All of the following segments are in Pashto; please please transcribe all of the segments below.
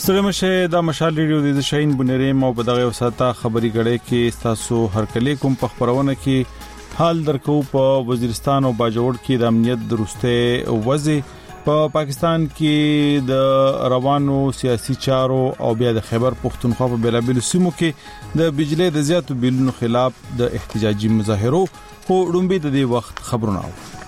ستړي مشه د مشال ریډیو د شاهین بنریم او بدغه وساته خبري غړې کې تاسو هر کله کوم په خبرونه کې حال درکو په وزیرستان او باجوړ کې د امنیت درسته وضع په پاکستان کې د روانو سیاسي چارو او بیا د خیبر پختونخوا په بلابل سیمو کې د بجلی د زیاتو بیلونو خلاف د احتجاجي مظاهرو او ډومبي د دې وخت خبرونه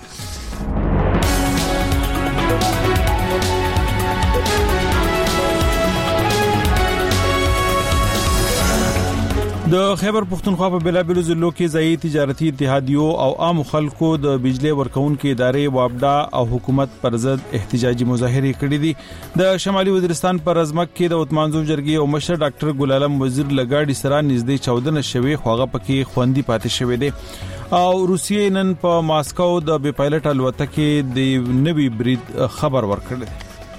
د خیبر پختونخوا په بلابل ضلعو کې ځایي تجارتي اتحادیو او عام خلکو د بجلی ورکونکو ادارې وابډا او حکومت پر ضد احتجاجي مظاهره کړې دي د شمالي وزیرستان پر ازمک کې د وتمانزو جرګې او مشر ډاکټر ګل عالم وزیر لګاډي سره نږدې 14 شوي خوغه پکې خوندي پاتې شوې دي او روسیې نن په ماسکو د بي پایلټ الوتکې د نوي برید خبر ورکړ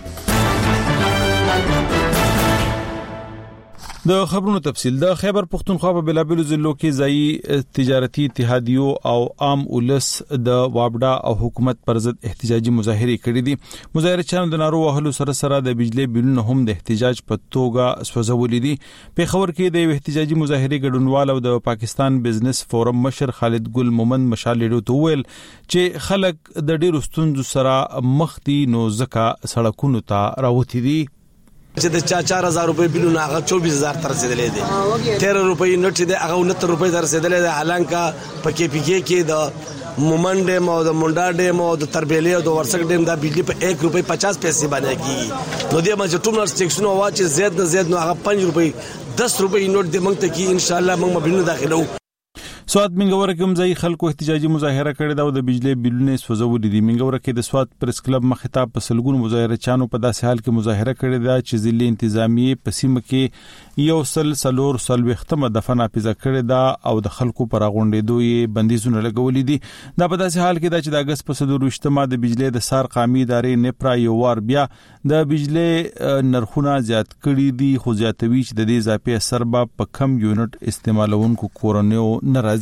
د خبرونو تفصیل د خیبر پختونخوا په بلابل ضلعو کې ځایي تجارتي اتحادیو او عام ولس د وابډا او حکومت پر ضد احتجاجي مظاهره کړې دي مظاهرچیانو د نارو وهلو سره د بجلی بیلونو هم د احتجاج په توګه سوځولې دي په خبر کې د احتجاجي مظاهره ګډونوال او د پاکستان بزنس فورم مشر خالد ګل مومند مشال لیډو ته ویل چې خلک د ډیرو ستونزو سره مخ دي نو ځکه سړکونو ته راوتی دي چې د 4000 روپے بیلونه هغه 24000 تر رسیدلې دي 13 روپے نوټ دي هغه 69 روپے تر رسیدلې دي حالانکه په کې پی کې د مومن ډیم او د منډا ډیم او د تربیلی او د ورسک ډیم د بجلی په 1 روپے 50 پیسې باندې کیږي نو د مجه ټومر سټیشن او چې زیات نه زیات نو هغه 5 روپے 10 روپے نوټ دي موږ ته کې ان شاء الله موږ مبینو داخلو سواد منګور کوم ځای خلکو احتجاجي مظاهره کړې دا د بجلی بیلونه سوځولې دي منګور کې د سواد پریس کلب مخاطب په سلګون مظاهره چانو په داسې حال کې مظاهره کړې ده چې ضلع انتظامی په سیمه کې یو سلور سلوختمه دفن اپیزه کړې ده او د خلکو پر غونډېدو یې بندیزونه لګولې دي دا په داسې حال کې ده چې د اگست په 27 د بجلی د سار قامي ادارې نپرا یو وار بیا د بجلی نرخونه زیات کړي دي خو زیاتوي چې د دې اضافي اثر په کم یونټ استعمالونکو کورونیو ناراضي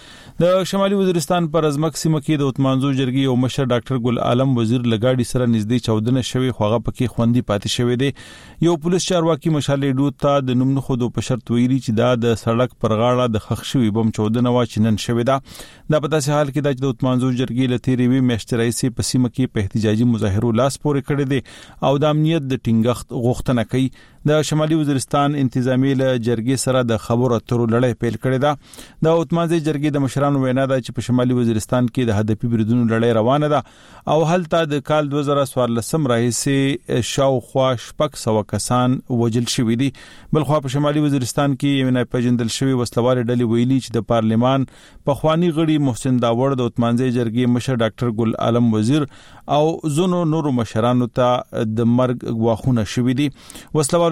د شمالي وزیرستان پر ازمک سیمه کې د وتمانزو جرګې او مشر ډاکټر ګل عالم وزیر لګاډي سره نږدې 14 شوي خوغه پکې خوندي پاتې شوی دی یو پولیس چارواکي مشال لیډو ته د نوم خودو په شرط ویلي چې دا د سړک پر غاړه د خښ شوی بم 14 وا چنن شوی دا په داسې حال کې د وتمانزو جرګې لتیری وی میشترایسي په سیمه کې په احتجاجي مظاهرو لاس پورې کړی دی او د امنیت د ټینګښت غوښتنه کوي د شمالي وزیرستان انتظامی له جرګې سره د خبرو اترو لړۍ پیل کړې ده د وتمانزو جرګې د مشرانو وینا ده چې په شمالي وزیرستان کې د هدفي بریدونو لړۍ روانه ده او هلته د کال 2014 راهیسې شاوخوا 600 کسان وژل شوي دي بلخو په شمالي وزیرستان کې یو نه پیژندل شوی وسلوال ډلې ویلي چې د پارلمان په خواني غړي محسن داوړ د وتمانزو جرګې مشر ډاکټر ګل عالم وزیر او زونو نورو مشرانو ته د مرګ غواخونه شوي دي وسلوال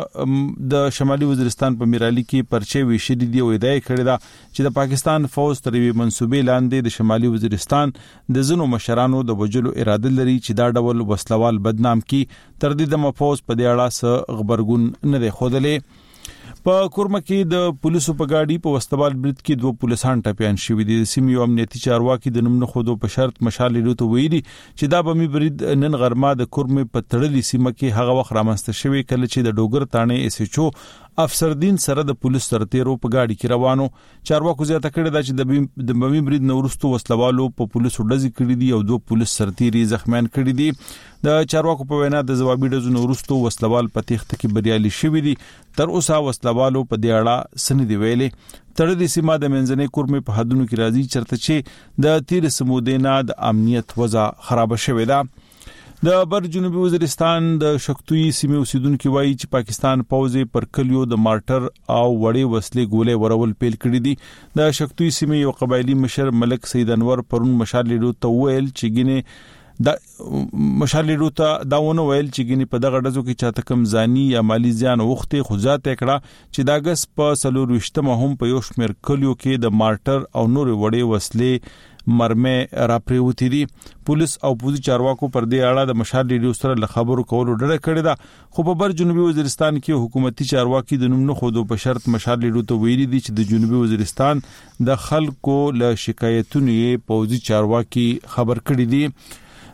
د شمالي وزیرستان په میرالي کې پرچې ویشلې دي او ادعا کړې ده چې د پاکستان فوج تر وی منسوبې لاندې د شمالي وزیرستان د زنو مشرانو د وجلو اراده لري چې دا ډول وسلوال بدنام کی تر دې د مفوز په دې اړه څه خبرګون نه دی خوده په کورمه کې د پولیسو په گاډي په وستوال برید کې 2 پولیسان ټپيان شوي دي سیمې امنیتي چارواکي د نوم خودو په شرط مشال لیدو ته ویلي چې دا بمي برید نن غرمه د کورمه په تړلې سیمه کې هغه وخت رامنځته شوی کله چې د ډوګر تانه اس ایچ او افسردین سره د پولیس سرتیرو په گاډي کې روانو چارواکو زیاته کړی دا چې د بمي برید نورستو وسلوالو په پولیسو ډزې کړې دي او 2 پولیس سرتیري زخمیان کړي دي د چارواکو په وینا د جوابي ډزو نورستو وسلوال په تخت کې بریالي شوی دي تر اوسه وسلوالو په دې اړه سن دی ویلې تړلې سیمه د منځنۍ کورمه په حدونو کې راځي چرته چې د تیر سمودینا د امنیت وضع خراب شوې ده د بر جنوبي وزیرستان د شکتوی سیمه اوسیدونکو وایي چې پاکستان پوځي پر کلیو د مارټر او وړې وسلې ګولې ورول پیل کړې دي د شکتوی سیمه یو قبایلی مشر ملک سید انور پرون مشال لیډو ته ویل چې ګینه د مشال لیډو ته داونه ویل چې ګینه په دغه ډزو کې چاته کم ځاني یا مالی زیان وخته خوځات کړه چې د اگست په 23 هم په یو شمېر کلیو کې د مارټر او نور وړې وسلې مرمه را پریوتی دي پولیس او پوځي چارواکو پر دې اړه د مشال لیډو سره له خبرو کولو ډډه کړې ده خو په بر جنوبي وزیرستان کې حکومتي چارواکي د نوم نه خودو په شرط مشال لیډو ته ویلي دي چې د جنوبي وزیرستان د خلکو له شکایتونو پوځي چارواکي خبر کړي دي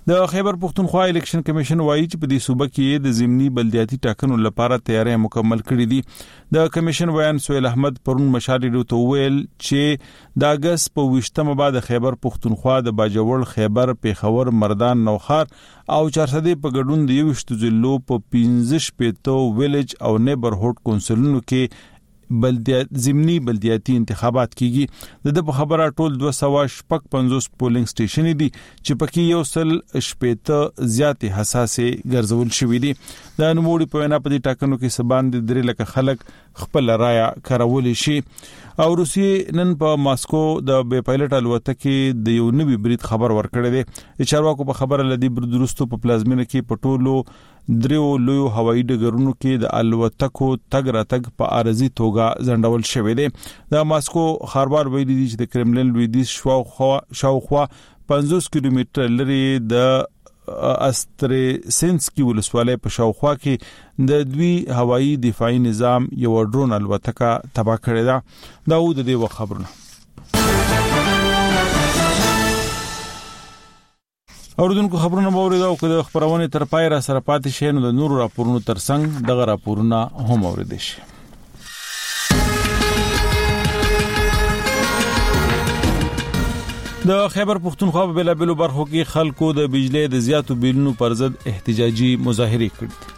د خیبر پختونخوا الیکشن کمیشن وایي چې په دې صوبه کې د ضمني بلدیاتي ټاکنو لپاره تیاری مکمل کړې دي. د کمیشن ویان سهیل احمد پرون مشال ریډیو ته ویل چې د اگست په 20 بعد خیبر پختونخوا د باجوړ، خیبر، پیښور، مردان، نوخار او چارسدې په ګډون د 21 ضلعو په 15 ویلج او نیبرهوډ کونسلونو کې ضمني بلدیاتي انتخابات کیږي. د په خبره ټول 255 پولینګ سټیشن دي چې پکې 180 زیاتې حساسې ګرځول شوې دي. د نوموړي په وینا په دې ټاکنو کې سبان د 3 لک خلک خپل رائے کارول شي. او روسیې نن په ماسکو د بې پایلټ الوتکې د یو نوي برید خبر ورکړی دی. چارواکو په خبره لدی بردرستو په پلازمینه کې په ټولو 3 لویو هوایي ډګرونو کې د الوتکو تګ راتګ په عارضي توګه ځنډول شوی دی. د ماسکو خبربار ویلي دی چې د کرملین لویدیځ شاوخوا 50 کیلومتر لري د استرسنسکی ولسوالۍ په شاوخوا کې د دوی هوایي دفاعي نظام یو ډرون الوتکه تباه کړې ده. دا و د دې خبرونه. اوردونکو خبرونه باورید او که د خبرونه تر پای را سره پاتې شي نو د نورو راپورونو ترڅنګ دغه راپورونه هم اوریدئ شي. د خیبر پختونخوا په بلابلو برخو کې خلکو د بجلی د زیاتو بیلونو پر ضد احتجاجي مظاهرې کړې.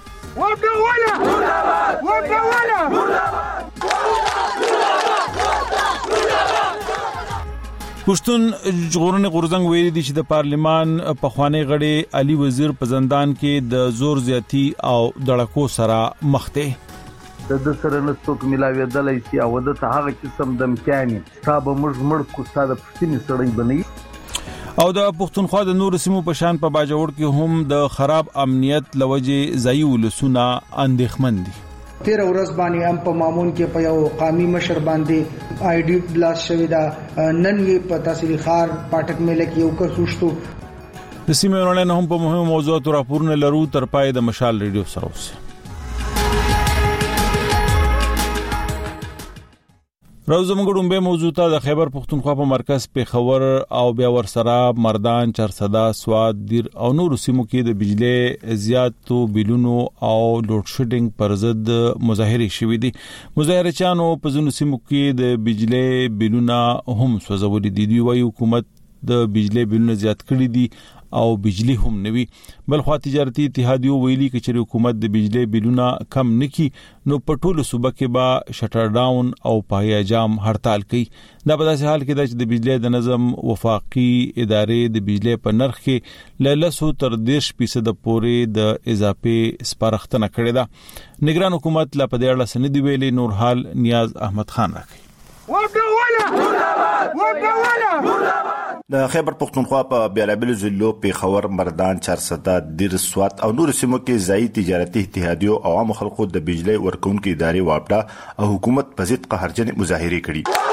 پښتون ژغورنې غورځنګ ویلي دی چې د پارلمان پخوانی غړي علي وزیر په زندان کې د زور زیاتی او دړکو سره مخ دی. د سره نستوک ملاوي دلای سي او د ته هغه قسم د امکاني تاب مړ کو ستاده پښتني سړی بنئ. او د پښتونخوا د نور سیمو په شان په باجوړ کې هم د خراب امنیت لوجه ځای ولسونه اندېښمن دي. 13 ورځ باندې هم په مامون کې په یو قامي مشر باندې آی ډی بلاس شوی دا نن یې په تحصیل خار پاټک مېله کې یو کس وشتو. د سیمې ورانه هم په مهمو موضوعاتو راپورونه لرو. تر پای د مشال ریډیو سره اوسئ. روزمګړم به موضوع ته د خیبر پختونخوا په مرکز پیښور او بیا ورسره مردان، چرسدا، سواد، دیر او نور سیمو کې د بجلی زیاتو بیلونو او لوډ شیډینګ پر ضد مظاهرې شوې دي. مظاهرچیانو په ځینو سیمو کې د بجلی بیلونه هم سوځولي دي. دوی وايي حکومت د بجلی بیلونه زیات کړي دي او بجلی هم نوي. بلخوا تجارتي اتحادیو ویلي چې حکومت د بجلی بیلونه کم نکي نو په ټولو صوبه کې به شټر ډاون او پایا جام هړتال کوي. دا په داسې حال کې ده چې د بجلی د نظم وفاقي ادارې د بجلی په نرخ کې له 10 تر 10% پورې د اضافه سپارښتنه کړې ده. نگران حکومت لا په دې اړه څه نه دی ویلي. نور حال نیاز احمد خان راکړي. د خیبر پختونخوا په بیلابل ضلعو پیښور، مردان، چارسدا، دیر، سوات او نور سیمو کې ځای تجارتي اتحادیو او عام خلکو د بجلی ورکونکو ادارې واپډا او حکومت په ضد قهرجن مظاهرې کړي.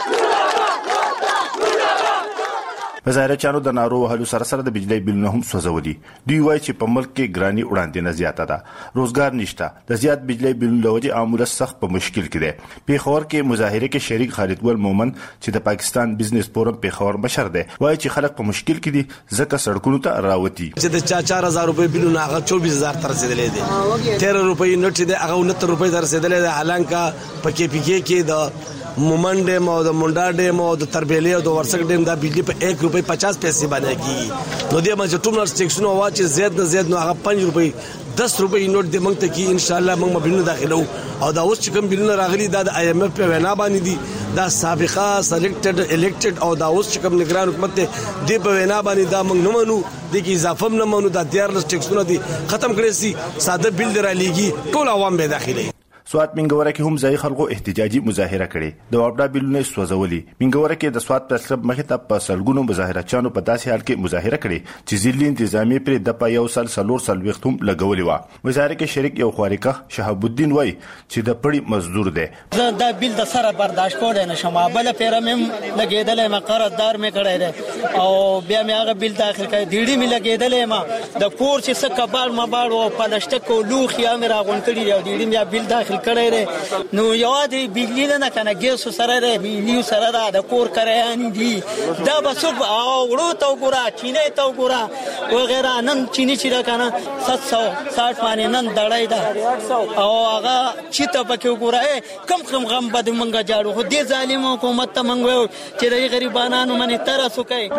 مظاهرچیانو د نارو وهلو سره د بجلی بیلونه هم سوځولي. دوی وایي چې په ملک کې ګرانی وړاندې نه زیاته ده، روزګار نشته، د زیات بجلی بیلونو له وجې عامل سخت په مشکل کې دي. پیښور کې مظاهره کې شریک خالد ګل مومن چې د پاکستان بزنس فورم پیښور مشر دی وایي چې خلک په مشکل کې دي ځکه سړکونو ته راوتی. چې د 4000 روپے بیلونه هغه 24000 تر رسیدلې دي. 13 روپے نوټ دی هغه 69 روپے تر رسیدلې دي. حالانکه په کې پی کې د مومن ډیم او د مونډا ډیم او د تربیلی او د ورسک ډیم دا بجلی په 1 روپے 50 پیسې باندې کیږي. نو دې باندې ټول ټیکسونه واچ زیات نه زیات نو هغه 5 روپے 10 روپے نوٹ دې موږ ته کی ان شاء الله موږ بلونه داخلو. او دا اوس چې کوم بلونه راغلي دا د آی ایم ایف په وینا باندې دي، دا سابقه سلیکټډ الیکټډ او دا اوس چې کوم نگران حکومت دې په وینا باندې دا موږ نه منو. د کی اضافه نه منو. دا 13 ټیکسونه دي ختم کړی سي. ساده بل درا لګي ټول عوام به داخلي. سوات منګوره کې هم ځای خلکو احتجاجي مظاهره کړې. د واپډا بیلونه سوځولي. منګوره کې د سوات پریس کلب مخې ته په سلګونو مظاهرچیانو په داسې حال کې مظاهره کړې چې ځلې انتظامی پر د په یو سل سلور سلوختم لګولې و. مظاهره کې شریک یو خواریکه شهاب الدین وای چې د پړی مزدور دی. دا بیل د سره برداشت کولای نشم. بل پیرم لګیدلې ما قراردار مې کړی دی او بیا مې هغه بیل داخل کړی. دیړې مې لګیدلې ما د کور چې څه کبال ما باړو پلشټ کو لوخیا مې راغون کړی دی. دیړې مې بیل داخل کړی دی. نو یوازې بجلی نه کنه ګیس سره دی بجلی سره دا د کور کریان دي دا بس وړو ته وګوره چینه ته وګوره وغیرہ. نن چینه چې دا کنه 760 باندې نن دړای دا او هغه چې ته پکې وګوره کم غم بد منګه جاړو. خو دې ظالم حکومت ته منغو چې د غریبانو باندې ترس وکړي.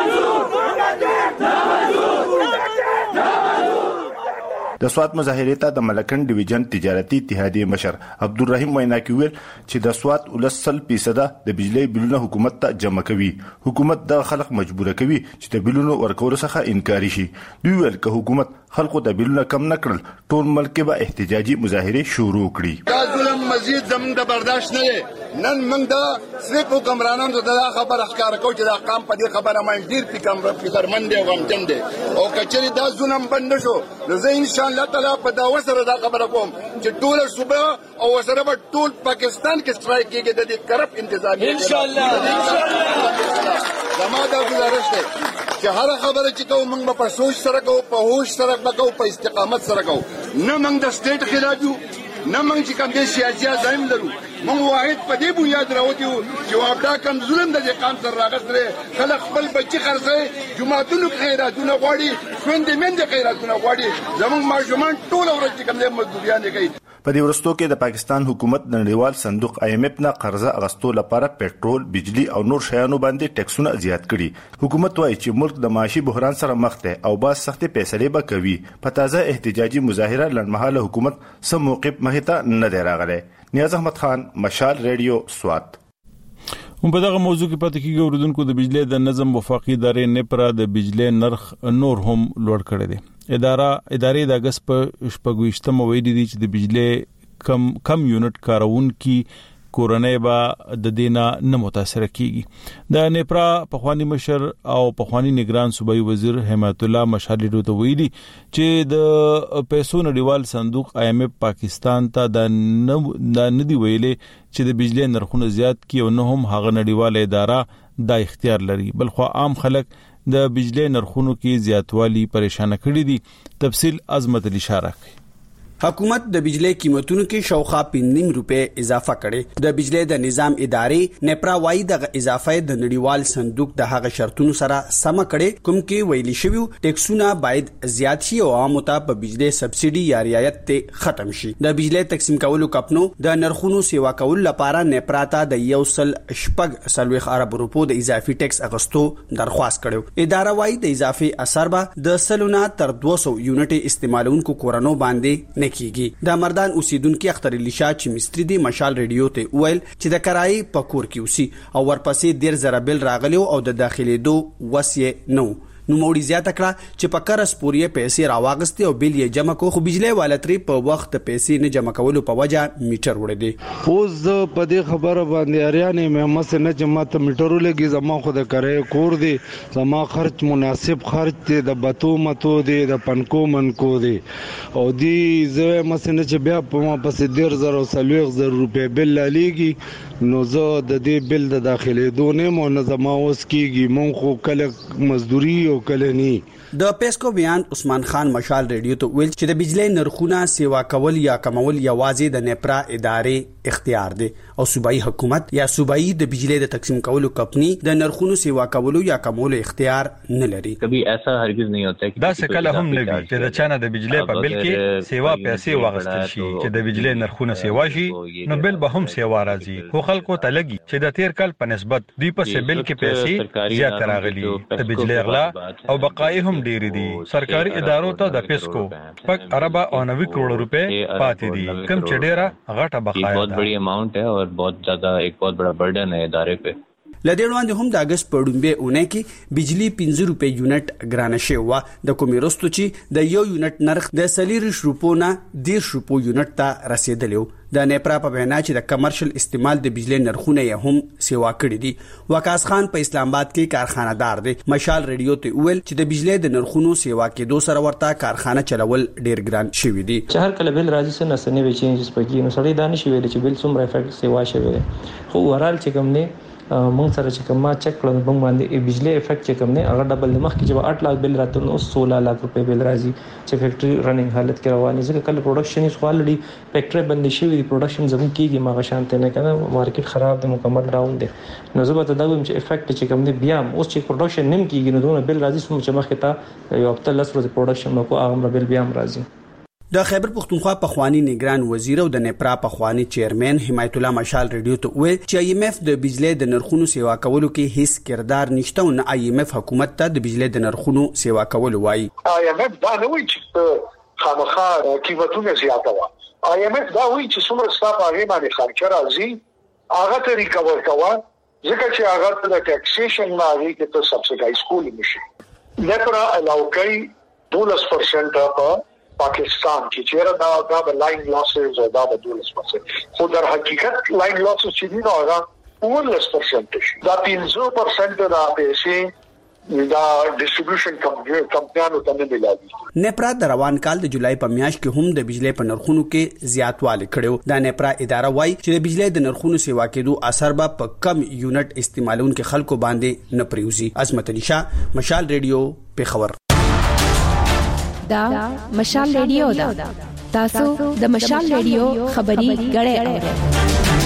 د سوات مظاهره ته د ملکن ډیویژن تجارتي اتحادیه مشر عبدالرحیم وینا کې ویل چې د سوات 30% د بجلی بلونه حکومت ته جمع کوي. حکومت د خلک مجبور کوي چې د بلونو ورکول څخه انکار شي. دوی ویل که حکومت خلکو د بلونه کم نکړل ټول ملک به احتجاجي مظاهره شروع کړي. دا ظلم مزید زموږ د برداشت نه دی. نن موږ د صرف حکمرانانو ته دا خبره ښکاره کوو چې دا قام په دې خبره باندې ډېر فکرمند دی او غمجن دی او که چېرې دا ظلم بند نه شو نو زه انشاءالله تعالی په دعوه سره دا خبره کوم چې ټوله صوبه او ورسره به ټول پاکستان کې سټرایک کېږي د دې کرپ انتظامیه انشاءالله. زما دا ګزارش دی چې هر خبره چې کوو موږ به په سوچ سره کوو په هوش سره به کوو په استقامت سره کوو. نه موږ د سټیټ خلاف یو نه موږ چې کوم دې سیاسي عزایم لرو. موږ واحد په دې بنیاد راوتی یو چې دا کم ظلم د دې قام سره راغلی خلک خپل بچي خرڅوي جوماتونو کې خیراتونه غواړي خویندې میندې خیراتونه غواړي زموږ ماشومان ټوله ورځ چې کوم دی مزدوریانې کوي. په دې وروستو کې د پاکستان حکومت د نړیوال صندوق IMF نه قرضه اغستو لپاره پېټرول، بجلی او نور شیانو باندې ټیکسونه زیات کړي. حکومت وايي چې ملک د معاشي بحران سره مخ دی او باز سختې فیصلې به کوي. په تازه احتجاجي مظاهره لنډمهاله حکومت سم موقف مخې ته نه دی راغلی. نیاز احمد خان، مشال ریډیو، سوات. په دغه موضوع کې پاتې کیږي اوریدونکو د بجلی د نظم وفاقي ادارې نپرا د بجلی نرخ نور هم لوړ کړی دی. ادارې د اگست په 28 ویلي دي چې د بجلی کم یونټ کارونکي کورنۍ به د دینا نه متاثر کیږي. د نپرا پخوانی مشر او پخوانی نگران صوبایي وزیر حمایت الله مشالې ته ویلي چې د پیسو نړیوال صندوق IMF پاکستان ته د ندی ویلي چې د بجلی نرخونه زیات کی او نه هم هغه نړیواله اداره دا اختیار لري. بلخو عام خلک د بجلی نرخونو کې زیاتوالی پریشان کړي دي. تفصیل عظمت علی اشاره کوي. حکومت د بجلی قیمتونو کې شاوخوا 5 روپے اضافه کړي. د بجلی د نظام ادارې نپرا وايي د اضافه د نړیوال صندوق د هغه شرطونو سره سم کړي کوم کې ویلي شوی ټیکسونه باید زیات شي او عام ته په بجلی سبسيډي یا رعایت ته ختم شي. د بجلی تقسیم کولو کمپنو د نرخونو سیوا کول لپاره نپرا ته د 1.8 ارب روپو د اضافي ټیکس اغستو درخواست کړو. اداره وايي د اضافي اثر به د سلونه تر 200 یونټ استعمالونکو کورونو باندې کیږي. د مردان اوسیدونکو اختر علی شاه چې مستری دی مشال ریډیو ته ویل چې د کرای په کور کې اوسي او ورپسې ډیر زره بل راغلی او د داخلي دو وسیه نو نوموړي زیاته کړه چې په قرض پورې پیسې راواغستې او بل یې جمع کو خو بجلی والتري په وخت پیسې نه جمع کولو په وجه میټر وړي دي. اوس په دې خبره باندې اریانه مې مسه نه جمع ته میټرو لګي زما خو د کرای کور دی زما خرچ مناسب خرچ دی د بتو متو دی د پنکو منکو دی او دی زه مسه نه چې بیا په ما پسې 10000 روپے بل لګي نو زه د دې بل د داخلي دونه مو نه زما اوس کیږي مون خو کله مزدوري او کله ني. د پیسکو بیان عثمان خان مشال ریډیو ته ویل چې د بجلی نرخونه سیوا کول یا کمول یوازې د نپرا ادارې اختیار دی او صوبایي حکومت یا صوبایي د بجلی د تقسیم کولو کمپنی د نرخونو سیوا کولو یا کمولو اختیار نه لري. کبھی ایسا هرگز نہیں ہوتا ہے دا څه کله هم نه وي چې د چانه د بجلی په بل کې سیوا پیسې واغستل شي چې د بجلی نرخونه سیوا شي نو بل به هم سیوا راځي. خو خلکو ته لګي چې د تیر کال په نسبت دوی په بل کې پیسې زیات راغلي. د بجلی غلا او بقای هم ډیر دي. سرکاري ادارو ته د پیسکو پک اربا او 90 کروڑ روپے پاتې دي کم چې ډیره غټه بقایا بہت بڑی اماؤنٹ ہے اور بہت زیادہ ایک بہت بڑا برڈن ہے ادارے پہ. لدې وړاندې هم د اگست په ډومبه اونۍ کې بجلی 15 روپے یونټ ګرانه شوی و د کومې رستو چې د یو یونټ نرخ د 40 روپو نه 10 روپو یونټ ته رسیدلی و. د نپرا په وینا چې د کمرشل استعمال د بجلی نرخونه یې هم سیوا کړی دي. وقاص خان په اسلام آباد کې کارخانه دار دی. مشال ریډیو ته ویل چې د بجلی د نرخونو سیوا کېدو سره ورته کارخانه چلول ډیر ګران شوی دي. چې هر کله بل راځي سن سنې وی چینجز پکې نو سړی دانش ویل چې بل څومره افیکټ سیوا شوی خو ورال چې کوم نه مونږ سره چې کوم ما چک کړل مونږ باندې بجلی افیکټ چې کوم نه هغه ډبل د مخ کې چې 8 लाख بل راته نو 16 लाख روپے بل راځي چې فیکټری رننګ حالت کې روانه ځکه کله پروډکشن یې خو الریډي فیکټری بند شي وي پروډکشن زموږ کېږي ما شانته نه کنه مارکیټ خراب دی مکمل ډاون دی نو زه به دا وایم چې افیکټ چې کوم نه بیا اوس چې پروډکشن نیم کېږي نو دونه بل راځي چې مخ ته یو هفته لس ورځې پروډکشن نو کو هغه بل بیا هم راځي. د خیبر پختونخوا پخوانی نگران وزیر او د نپرا پخوانی چیرمن حمایت الله مشال ریډیو ته وې چې IMF د بجلی د نرخونو سیوا کولو کې هیڅ کردار نشته او نه IMF حکومت ته د بجلی د نرخونو سیوا کول وایي. IMF دا نه وایي چې خامخا قیمتونه زیاتوي. IMF دا وایي چې څومره ستاسو هغه باندې خرچه راځي هغه ته ریکور کوه ځکه چې هغه د ټیکسیشن باندې کې ته سبسایډایز کول نشي. نپرا علاوه 12% په پاکستان کې چیرې دا به لاین لاسز او دا به 12% خو در حقیقت لاین لاسز چې دی نو هغه 14% شي دا 3% دا پیسې دا ډیسټریبیوشن کمپنیانو ته نه ملایي. نپرا د روان کال د جولای په میاشت کې هم د بجلی په نرخونو کې زیاتوالی کړو. دا نپرا اداره وایي چې د بجلی د نرخونو سیوا کېدو اثر به په کم یونټ استعمالونکو خلکو باندې نه پریوزي. عظمت علي شاه مشال ریډیو پیښور. دا مشال ریډیو دا تاسو د مشال ریډیو خبري غړې اورئ.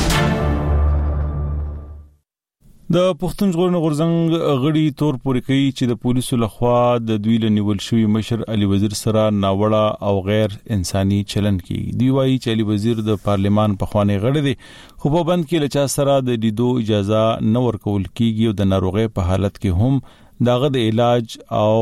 د پښتون ژغورنې غورځنګ غړي تور پورې کوي چې د پولیسو لخوا د دوی له نیول شوی مشر علي وزیر سره ناوړه او غیر انساني چلند کیږي. دی وايي چې علي وزیر د پارلیمان پخوانی غړی دی خو په بند کې لچا سره د لیدو اجازه نه ورکول کیږي او د ناروغي په حالت کې هم داغه د علاج او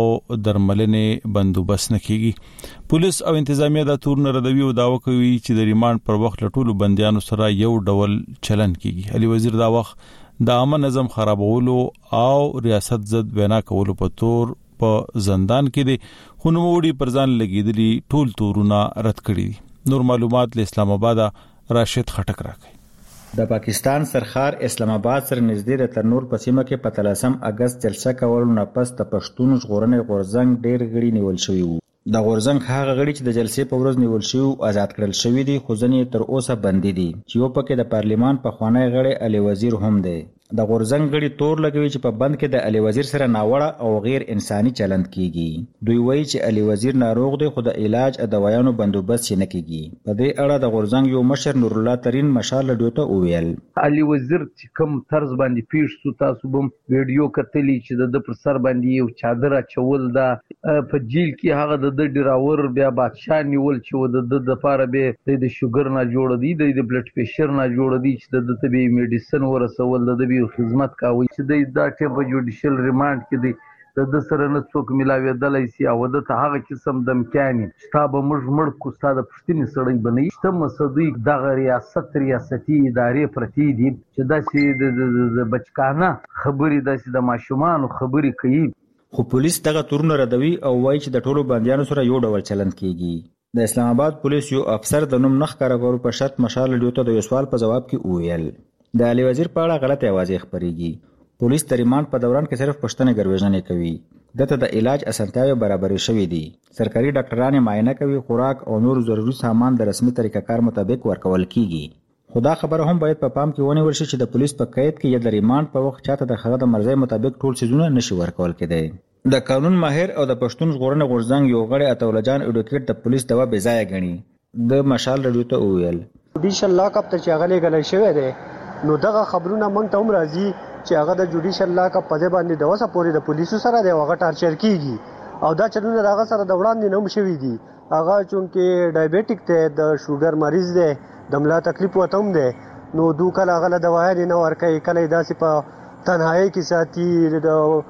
درملنې بندوبست نه کیږي. پولیس او انتظامیه د تور نه ردوي او داوا کوي چې د ریماند پر وخت لټولو بندیانو سره یو ډول چلن کیږي. علي وزیر دا وخت د عامه نظم خرابولو او ریاست ضد وینا کولو په تور په زندان کې دي خو نو وړي پر ځان لګیدلي ټول تورونه رد کړي دي. نور معلومات له اسلام آباد راشد خټک راکړي. د پاکستان سرخار اسلام آباد سره نږدې د ترنور په سیمه کې په 13 اگست جلسه کول نه پس د پښتون ژغورنې غورځنګ ډېر غړي نیول شوی وو. د غورځنګ هغه غړي چې د جلسې په ورځ نیول شوی آزاد کړل شوی دي خو ځنې تر اوسه بندي دي چې یو پکې د پارلیمان په خوانی غړي علي وزیر هم دی. د غورځنګ غړي تور لګوي چې په بند کې د علي وزیر سره ناوړه او غیر انساني چلند کیږي. دوی وایي چې علي وزیر ناروغ دی خو د علاج او دوايانو بندوبست نه کیږي. په دې اړه د غورځنګ یو مشر نور الله ترين مشال ریډیو ته وویل علي وزیر چې کوم طرز باندې پیښ سو تاسو بم ویډیو کتلی چې د پر سر باندې یو چادر چول دا په جیل کې هغه د ډراور بیا بادشاہ نیول چې د لپاره به د شوګر نه جوړ دی د بلډ پريشر نه جوړ دی چې د طبي میډیسن ورسول د خدمت کوي چې دا ټیپ جوډیشل ریماند کې دی د سره نه څوک ملاویدلای سي او د ته هغه قسم دمکاني شتاب موږ مړ کو ستاده پښتني سړی بنئ چې مصدیق د ریاستي ادارې پرتی دي چې دا چې د بچکانه خبري د ماشومان خبري کوي. خو پولیس دغه تورونه ردوي او وایي چې د ټولو بندیانو سره یو ډول چلند کیږي. د اسلام آباد پولیس یو افسر د نوم نخ کارګرو په شرط مشال ریډیو ته د یو سوال په جواب کې وویل د علي وزیر په اړه غلط اوازې خبريږي. پولیس د ریماند په دوران کې صرف پښتنې ګروژنې کوي. دته د علاج اسانتیاوې برابرې شوې دي. سرکاري ډاکټرانو معاینه کوي، خوراک او نور ضروري سامان د رسمي طریقه کار مطابق ورکول کیږي. خدا خبره هم باید په پام کې ونیول شي چې د پولیس په قید کې یا د ریماند په وخت چاته د خغه د مرزي مطابق ټول سيزونه نشي ورکول کېدی. د قانون ماهر او د پښتون ژغورنې غورځنګ یو غړی اتول جان اډوکیټ د پولیس دوا بې ځای غني. د مشال ریډیو ته وویل جوډیشل لاک اپ ته چې هغه لګل شوی دی نو دغه خبرونه مونږ ته هم راځي چې هغه د جوډیشل لاک اپ په ځای باندې د وسه پورې د پولیسو سره دی هغه ټارچر کیږي او دا چلونه هغه سره د وړاندې نه شوی دي. هغه چونکه ډایبټیک ته د شوګر مریض دی د ملا تکلیف وته هم دی نو دوه کله هغه دوايي نه ورکوي کله داسې په تنهایی کې ساتي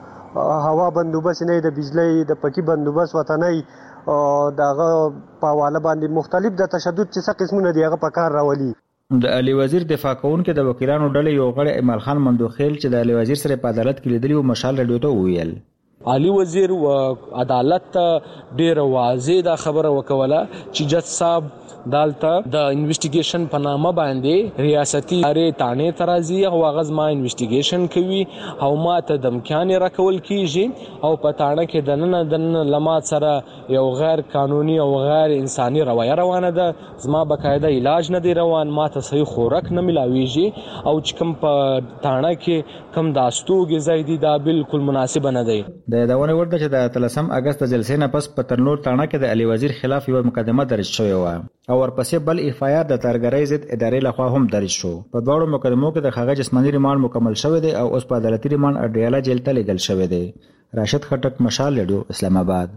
د هوا بندوبست نه د بجلی د پکی بندوبست وته نه دغه په والا باندې مختلف د تشدد چې څه قسمونه دی هغه په کار راولي. د علي وزیر دفاع کوونکې د وکیلانو ډلې یو غړی ایمل خان مندوخیل چې د علي وزیر سره په عدالت کې لیدلی او مشال ریډیو ته وویل علي وزیر و عدالت ډیر واضح دا خبره وکوله چې جج صاحب دالته د انویسټیګیشن په نامه باندې ریاستي ادارې تانه ترازی او غاز ما انویسټیګیشن کوي او ماته دمکان راکول کیږي او په تانه کې دنه لمات سره یو غیر قانوني او غیر انساني رویه روانه ده. زما بقاعده علاج نه دی روان، ماته صحیح خوراک نه ملاويږي او چې کوم په تانه کې کوم داستوګي زیدي دا بالکل مناسب نه دی. د یادونه ورته چې د 13 اگست جلسې نه پس په ترنور تانه کې د علي وزیر خلاف یو مقدمه درج شوې و او ورپسې بل اف آی آر د ترګرۍ ضد ادارې لخوا هم درج شو. په دواړو مقدمو کې د هغه جسماني ریماند مکمل شوی دی او اوس په عدالتي ریماند اډیاله جیل ته لیږل شوی دی. راشد خټک، مشال ریډیو، اسلام آباد.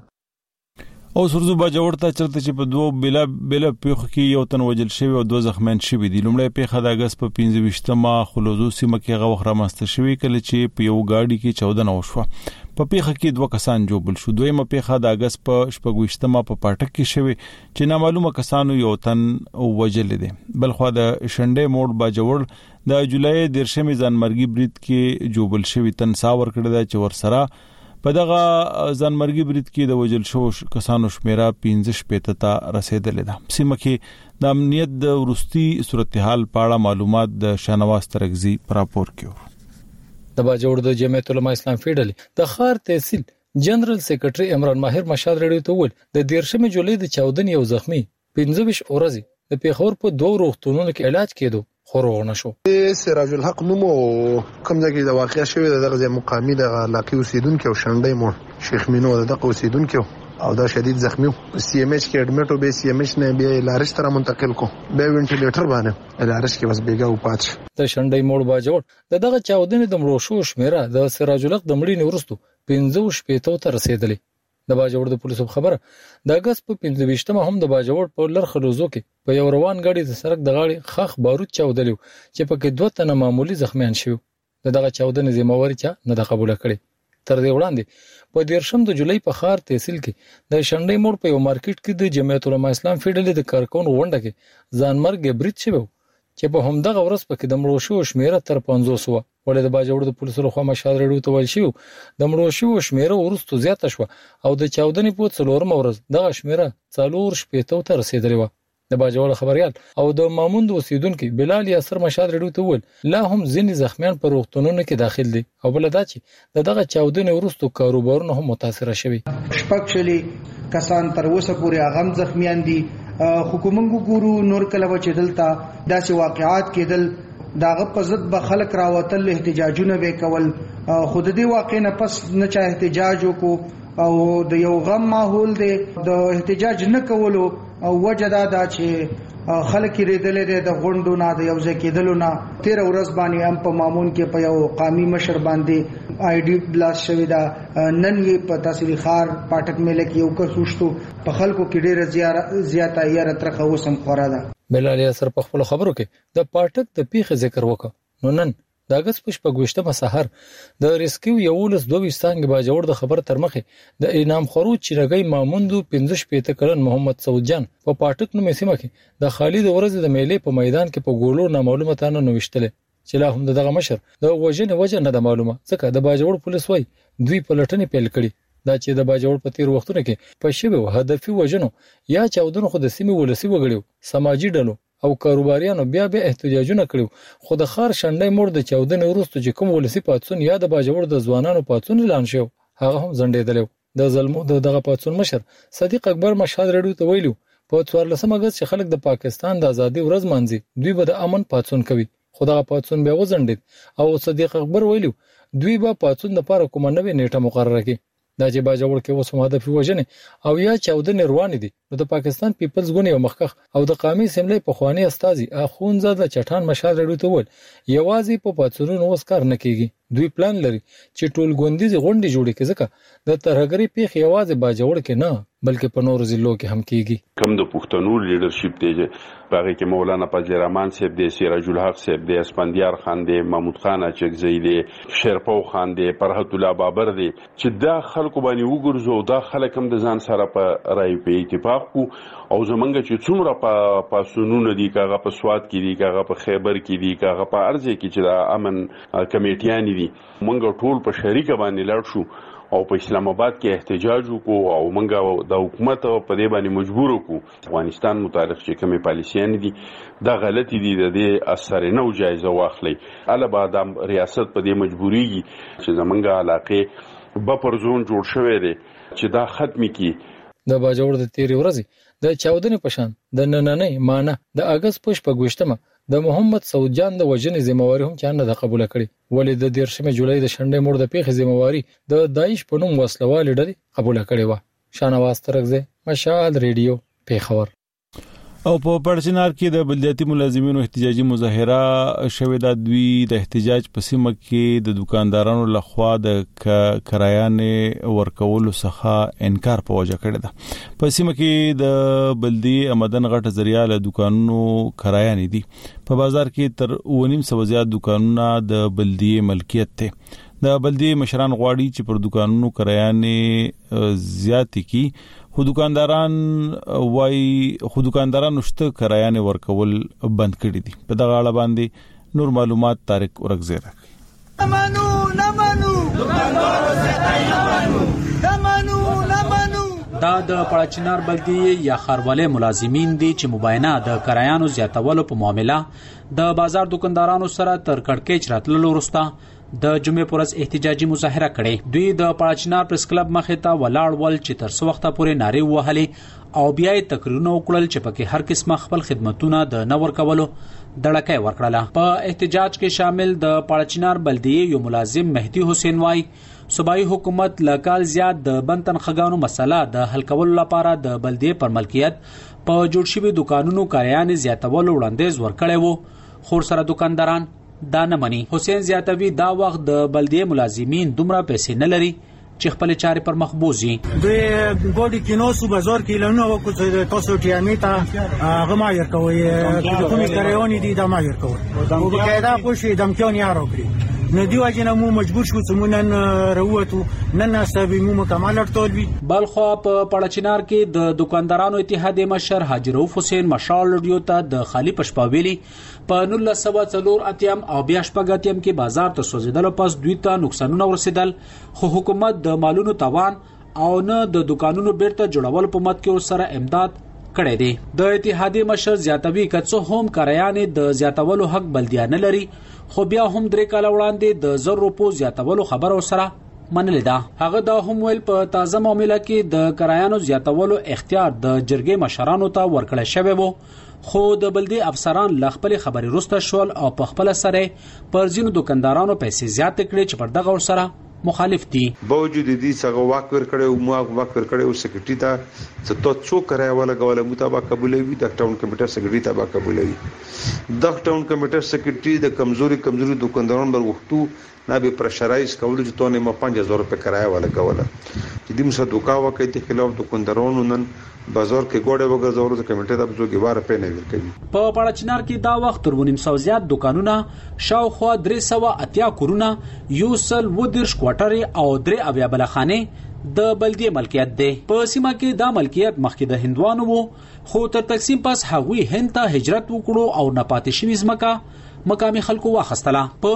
او سرزو باجوړ ته چرته چې په دوه بلا پیخ کې یو تن وجل شوی او دوه زخمیان شوی دي. لومړی پیخه د اگست په 25مه خلوزو سیمه کې غوخ رامسته شوی کله چې په یو گاډي کې 14 وشو. په پیخه کې دوه کسان جوړل شو. دویمه پیخه د اگست په 28مه په پاټک کې شوی چې نامعلومه کسانو یو تن وجل دي. بلخو د شنډې موډ باجوړ د جولای 13 ځانمرګي برید کې جوړل شوی تن ساور کړی دا چې ورسره په دغه ځانمرګي برید کې د وجل شو کسانو شمیره 15 ته رسیدلې ده. سیمه کې د امنیت د ورستي صورتحال په اړه معلومات د شانواز ترغزي راپور کړو. د باجوړ د جمعیت العلماء اسلام فیډرال د خار تحصیل جنرال سیکریټري عمران ماهر مشال ریډیو ته ول د 13 جولای د 14 یو زخمی 15 ورځې د پیښور په دوه روغتونونو کې علاج کېدو خورونه شو. سراج الحق نومو کوم ځای کې د واقعیا شوی دغه مقامی د علاقې اوسیدونکو او شنډې مو شیخ مینو دغه اوسیدونکو او دا شدید زخمی سی ام ایچ کې اډمیټو به سی ام ایچ نه بیا لارښ تر منتقل کو به وینټیلیټر باندې لارښ کې بس بیګا او پات د شنډې موړ باجوړ دغه چاودنې د مړو شو شمیره د سراج الحق د مړینې ورستو 15 ته رسیدلې. د باجوړ د پولیسو خبره د اگست په 25مه هم د باجوړ په لرخلوزو کې په یو روان غاډي د سړک د غاړي خخ بارود چاودلیو چې پکې دوه تنه معمولی زخمیان شوه. دغه چاودنې ذمہواری چا نه د قبول کړي. تر دې وړاندې په 13 جولای په خار تحصیل کې د شنډې موړ په یو مارکیټ کې د جمعیت العلماء اسلام فیډرال د کارکونو ونډه کې ځانمرګ برید شوی چې په همدغه ورځ پکې د مړو شو شمیره تر 500 ولې د باجوړ د پولیسو لخوا مشال ریډیو ته ویل شو د مړو شو شمیره ورستو زیاته شو او د چاودنې په 4 ورځ دغه شمیره 4 ته رسیدلې و. د باجوړ خبريال او د ماموند اوسیدونکو بلال یاسر مشال ریډیو ته ویل لا هم ځینې زخمیان په روغتونونو کې داخل دي او بل دا چې دغه چاودنې ورستو کاروبارونه هم متاثر شوي. شپږ کسان تر اوسه پورې هغه زخمیان دي. حکومت ګورو نور کله چې دلته داسې واقعات کېدل داغه په ضد به خلک راوتل احتجاجونه وکول. خود دې واقع نه پس نه چا احتجاج وکړو او د یو غم ماحول دی د احتجاج نه کولو او وجدا دا چې خلک ریدلې د غونډو نه د یو ځای کېدلو نه 13 ورځ باندې هم په مامون کې په یو قامي مشر باندې آی ډی بلاس شوی دا نن یې په تحصیل خار پاټک ملک یو کسوشتو په خلکو کې ډېر زیاته یاره ترخه وسم خورا ده. بلال یاسر په خپل خبرو کې د پاټک د پیښې ذکر وکړ. نو نن د اگست په 25مه سحر د ریسکیو یو لس 22 څنګه باجوړ د خبر تر مخه د انعام خورو چیرګي ماموندو 15 کلن محمد سعود جان په پاټک نومې سیمه کې د خالد ورځ د میلې په میدان کې په ګولو نامعلومه تانه نوښتل چې لا هم دغه مشر د وژنې وجه نه د معلومه ځکه د باجوړ پولیس وای دوی پلټنې پیل کړي دا چې د باجوړ په تیر وختونو کې په شوی هدفي وژنو یا چاودنو خو د سیمې ولسی وګړو سماجی ډلو او کاروباریانو بیا احتجاجونه کړو خو د خار شنډې موړ د چاودنې وروسته چې کوم ولسی پاتون یا د باجوړ د ځوانانو پاتون اعلان شو هغه هم زندېدل. د ظلمو دغه پاتون مشر صدیق اکبر مشهد ریډیو ته ویلو په 14 اگست چې خلک د پاکستان د ازادي ورځ مانځي دوی به د امن پاتون کوي خو دغه پاتون بیا وزندید او صدیق اکبر ویلو دوی به پاتون د لپاره کومه نوې نیټه مقرره کړي. دا چې باجوړ کې اوس هدف وژنې او یا چاودنې روان دي نو د پاکستان پیپلز ګوند یو مخکخ او د قومي اسمبلی په خواني استاذي اخونزاده چټان مشال ریډیو ته ول یوازې په پاتونونو وسکار نه کیږي دوی پلان لري چې ټول ګوندیز غونډې جوړې کړي ځکه د ترهګری پیښ یوازې باجوړ کې نه بلکې په نورو ضلعو کې هم کیږي. کم د پښتنو لیډرشپ دی باغې کې مولانا فضل الرحمن صاحب دی سراج الحق صاحب دی اسپندیار خان دی محمود خان اچکزی دی شیرپو خان دی فرحت الله بابر دی چې دا خلکو باندې وګرځو دا خلک هم د ځان سره په رای په اتفاق کو او زمونږ چې څومره په پاسونو دي کاغه په سواد کې دي کاغه په خیبر کې دي کاغه په ارزه کې چې د امن کمیټیان دي مونږ ټول په شریک باندې لړ شو او په اسلام آباد کې احتجاج وکړو او موږ د حکومت په دې باندې مجبور وکړو افغانستان متعلق چې کومه پالیسیان دي دا غلطي دي د دې اثر نه جایزه واخلي اله بعد ریاست په دې مجبوريږي چې زمونږ علاقه بفر زون جوړ شوی دی چې دا ختمي کی د باجوړ د تیری ورځې د چاودنې پشان د نننې مانه د اگست پښ په ګوشتمه د محمد سعود جان د وژنې ذمہواری هم چانه د قبول کړي ولې د 13 جولای د شنډې موړ د پیښې ذمہواری د داعش په نوم وسلوال ډلې قبول کړي و شانواز ترغزه مشال ریډیو پیښور او په پړچنار کې د بلدیاتي ملازمینو احتجاجي مظاهره شوې د دوی د احتجاج په سیمه کې د دکاندارانو لخوا د کرایانې ورکولو څخه انکار په وجه کړی ده په سیمه کې د بلدی آمدن غټه ذریعہ له دکانونو کرایانې دي په بازار کې تر 1900 زیات دکانونه د بلدی ملکیت ته د بلدی مشران غواړي چې پر دکانونو کرایانې زیات کی خو دکانداران شته کرایانې ورکول بند کړي دي په دغه اړه باندې نور معلومات طارق ورغزی راکړي دا د پړچنار بلدی یا خاروالۍ ملازمین دي چې مباینه د کرایانو زیاتولو په معاملې د بازار دکاندارانو سره تر کړکېچ راتللو وروسته د جمعې پر ورځ احتجاجي مظاهره کړې دوی د پړچنار پریس کلب مخې ته ولاړ ول چې تر څو وخت پورې نارې وهلې او بیا یې تقریرونه وکړل چې پکې هر قسمه خپل خدماتونه د نه ورکولو دړکې ورکړله په احتجاج کې شامل د پړچنار بلدی یو ملازم مهدی حسین وای صوبایي حکومت لکال زیات د بنتن خګانو مسله د حل کولو لپاره د بلدی پر ملکیت په جوړ شوی دکانونو کاریانې زیاتولو وړاندیز ورکړی وو خو سره دکانداران دا نه مني حسین زیاتوی دا وخت د بلدی ملازمین دومره پیسې نه لري چې خپل چارې پر مخ بوزي دوی ګوډي کینو سو بازار کې لنو وکړو تاسو ټیانیتا غمایر کوي کومې کاریونی دي دا مایر کوي او بقاعده پوښي دمکون یارو کړی نو دی واجنه مو مجبور شو چې مونږ نن وروته نن سبي مو مکمل ټولوي بلخو په پړچنار کې د دکاندارانو اتحاد مشر حاجی رؤف حسین مشال ډیو ته د خالی پشپاویلی په 1904 اتیم او بیا شپږاتیم کې بازار ته سوځیدل پس دوی ته نقصانونه ورسېدل خو حکومت د مالونو توان او نه د دکانونو بیرته جوړول په مت کې سره امداد کړی دی د اتحادیه مشر زیاتوي کڅو هم کرایانې د زیاتولو حق بلدیانه لري خو بیا هم 3 کال وړاندې د 1000 روپو زیاتولو خبر سره منلې ده هغه دا هم ویل په تازه معاملې کې د کرایانو زیاتولو اختیار د جرګې مشرانو ته ورکړل شوی وو خو د بلدی افسران لغپل خبري رسته شول او په خپل سره پر ځینو دکاندارانو پیسې زیات کړې چې پر دغه سره مخالف دي باوجود دې څنګه واکور کړو مو واکور کړو سکرټری ته څه تو څو کرای ولا غوله مطابق قبولوي د ټاون کمیټه سکرټری ته با قبولوي د ټاون کمیټه سکرټری د کمزوري دکاندارانو بر وختو نه به پرشرایز کول چې تو نه 5000 روپے کرای ولا غوله چې دې مسه دوکا وکړي د خلاف دکاندارانو نن بازار کې ګوډه وګرځول د کمیټې د بزرګي واره په نه ورکړي په پړچنار کې دا وخت تر 1900 زیات دکانونه شاوخوا 380 کورونه یو سل ودرش کوټري او 3 اویا بلخانه د بلدی ملکیت ده په سیمه کې دا ملکیت مخکې د هندوانو وو خو تر تقسیم پس هغوی هند ته هجرت وکړو او نپاتې شوی ځمکه مقامي خلکو واخستله په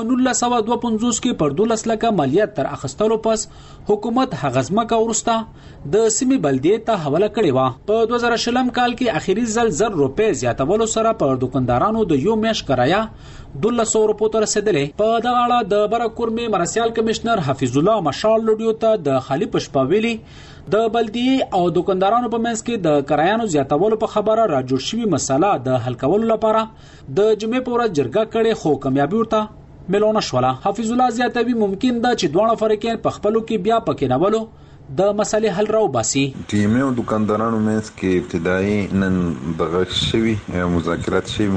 1952 کې پر 12 لکه مالیات تر اخستلو پس حکومت هغه ځمکه ورسته د سیمې بلدیې ته حواله کړې و په 2020 کال کې اخیری ځل 1000 روپے زیاتولو سره پر دکاندارانو د یو میش کرایه 1200 روپو ته رسیدلې په دغه اړه د برکورمي مرسیال کمشنر حفیظ الله مشال لډیو ته د خالی پشپاویلی د بلدیې او دکاندارانو په منځ کې د کرایانو زیاتولو په خبره راجوړ شوی مسله د حل کولو لپاره د جمعې په ورځ جرګه کړې خو کامیابی ورته ملونه شوله حفیظ الله زیاتوي ممکن ده چې دوه فریقین په خپلو کې بیا پکې نولو د مسلې حل راو باسي ټیمه او دکاندارانو منځ کې ابتدایي نن دغه شوی مذاکرات شوی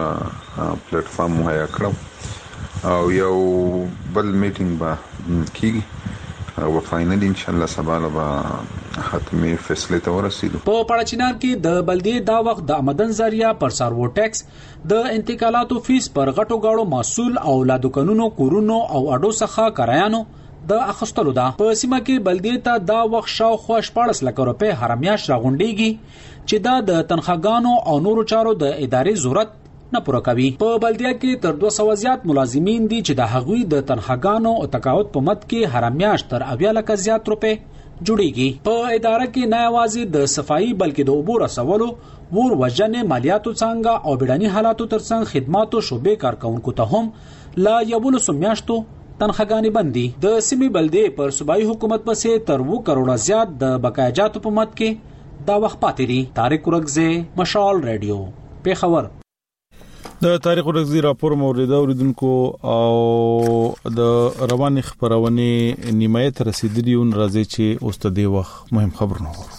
موږ پلیټ فارم مهیا کړو او یو بل میټینګ به کیږي او فائنل ان شاء الله سبا له حتمی فیصله ته ورسېدو په پړچنار کې د بلدیې دا وخت د آمدن ذریعہ پر سارو ټیکس د انتقالاتو فیس پر غټو غاړو مسول او لا دکانونو کورونو او اډو څخه کرایانو د اخستلو ده په سیمه کې بلدیې ته دا وخت شاوخوا 14 لک روپے هر میاشت راغونډيږي چې دا د تنخواګانو او نورو چارو د ادارې ضرورت نه پوره کوي. په بلدیه کې تر 200 زیات ملازمین دي چې د هغوی د تنخواګانو او تقاعد په مد کې هر میاشت تر 80 لک زیات روپے جوړیږي. په اداره کې نه یوازې د صفایي بلکې د اوبو رسولو، ور وژنې، مالیاتو څنګه او بیړني حالاتو ترڅنګ خدماتو شعبې کارکونکو ته هم لا 11 میاشتو تنخواګانې بندي. د سیمې بلدې پر صوبایي حکومت پسې تر 2 کروڑه زیات د بقایجاتو په مد کې دا وخت پاتې دي. طارق ورغزه، مشال رادیو، پیښور. د طارق ورغزي راپور موریده اوریدونکو او د روان خبرونه نیمایت رسیدلی اون راځي چې اوس ته دی وخت مهم خبرونه وو.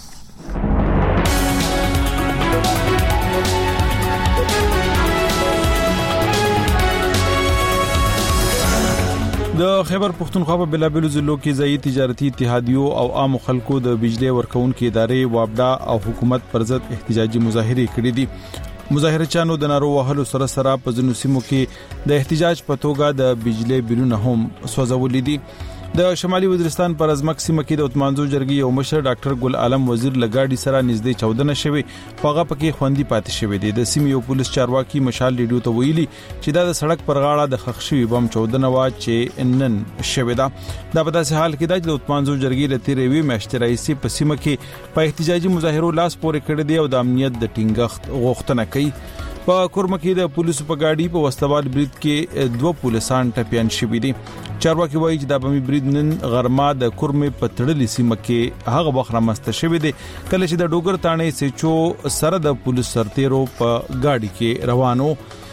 د خیبر پختونخوا په بلابلو ضلعو کې ځایي تجارتي اتحادیو او عام خلکو د بجلی ورکونکو ادارې وابډا او حکومت پر ضد احتجاجي مظاهره کړې دي. مظاهره چانو د نارو وهلو سره په ځینو سیمو کې د احتجاج په توګه د بجلی بلونه هم سوځولې دي. د شمالي وزیرستان پر ازمک سیمه کې د اتمانځو جرګې یو مشر ډاکټر ګل عالم وزیر لګاډي سره نږدې 14 شوی پاغه پکې خوندې پاتې شوی دی. د سیمې یو پولیس چارواکي مشال ریډیو ته ویلي چې دا د سړک پر غاړه د خښشوي بم 14 وا چې نن شوی دا په داسې حال کې د اتمانځو جرګې لته ریوي مشتري رئیس په سیمه کې په احتجاجي مظاهرو لاس پورې کړی دی او د امنیت د ټینګښت غوښتنه کوي. په کورمه کې د پولیسو په گاډي په وستوال برید کې 2 پولیسان ټپيان شوي دي. چارواکي وایي چې د بمي برید نن غرمه د کورمه په تړلې سیمه کې هغه وخت رامسته شوی دی کله چې د ډوګر تانې سچو سره د پولیس سرتیرو په گاډي کې روانو.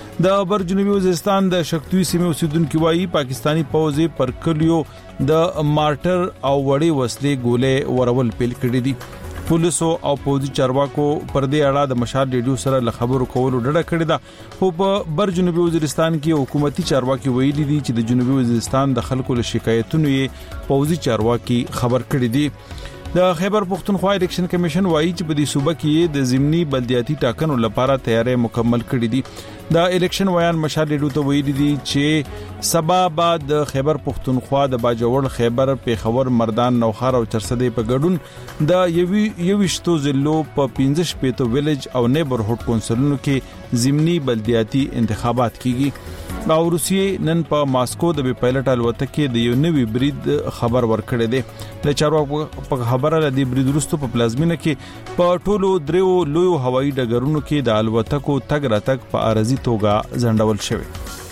د بر جنوبي وزیرستان د شکتوي سیمې اوسیدونکو وایي پاکستانی پوځي پر کلیو د مارټر او وړي وسلې ګولې ورول پیل کړې دي. پولیسو او پوځي چارواکو پر دې اړه د مشال ریډیو سره له خبرو کولو ډډه کړې ده. خو په بر جنوبي وزیرستان کې حکومتي چارواکي ویلي دي چې د جنوبي وزیرستان د خلکو له شکایتونو یې پوځي چارواکي خبر کړی دي. د خیبر پختونخوا الیکشن کمیشن وایي چې په دې صوبه کې د ضمني بلدیاتي ټاکنو لپاره تیاری مکمل کړې دي. د الیکشن ویان مشال ریډیو ته ویلي دي چې سبا بعد د خیبر پختونخوا د باجوړ، خیبر، پیښور، مردان، نوخار او چرسدې په ګډون د یوشتو ضلعو په 15 ویلج او نیبرهوډ کونسلونو کې ضمني بلدیاتي انتخابات کیږي. او روسیې نن په ماسکو د پایلټ الوتکې د یو نوي برید خبر ورکړی دی. د چارواکو په خبره لدی برید وروسته په پلازمینه کې په ټولو دریو لویو هوایي ډګرونو کې د الوتکو تګ راتګ په عارضي توګه ځنډول شوی.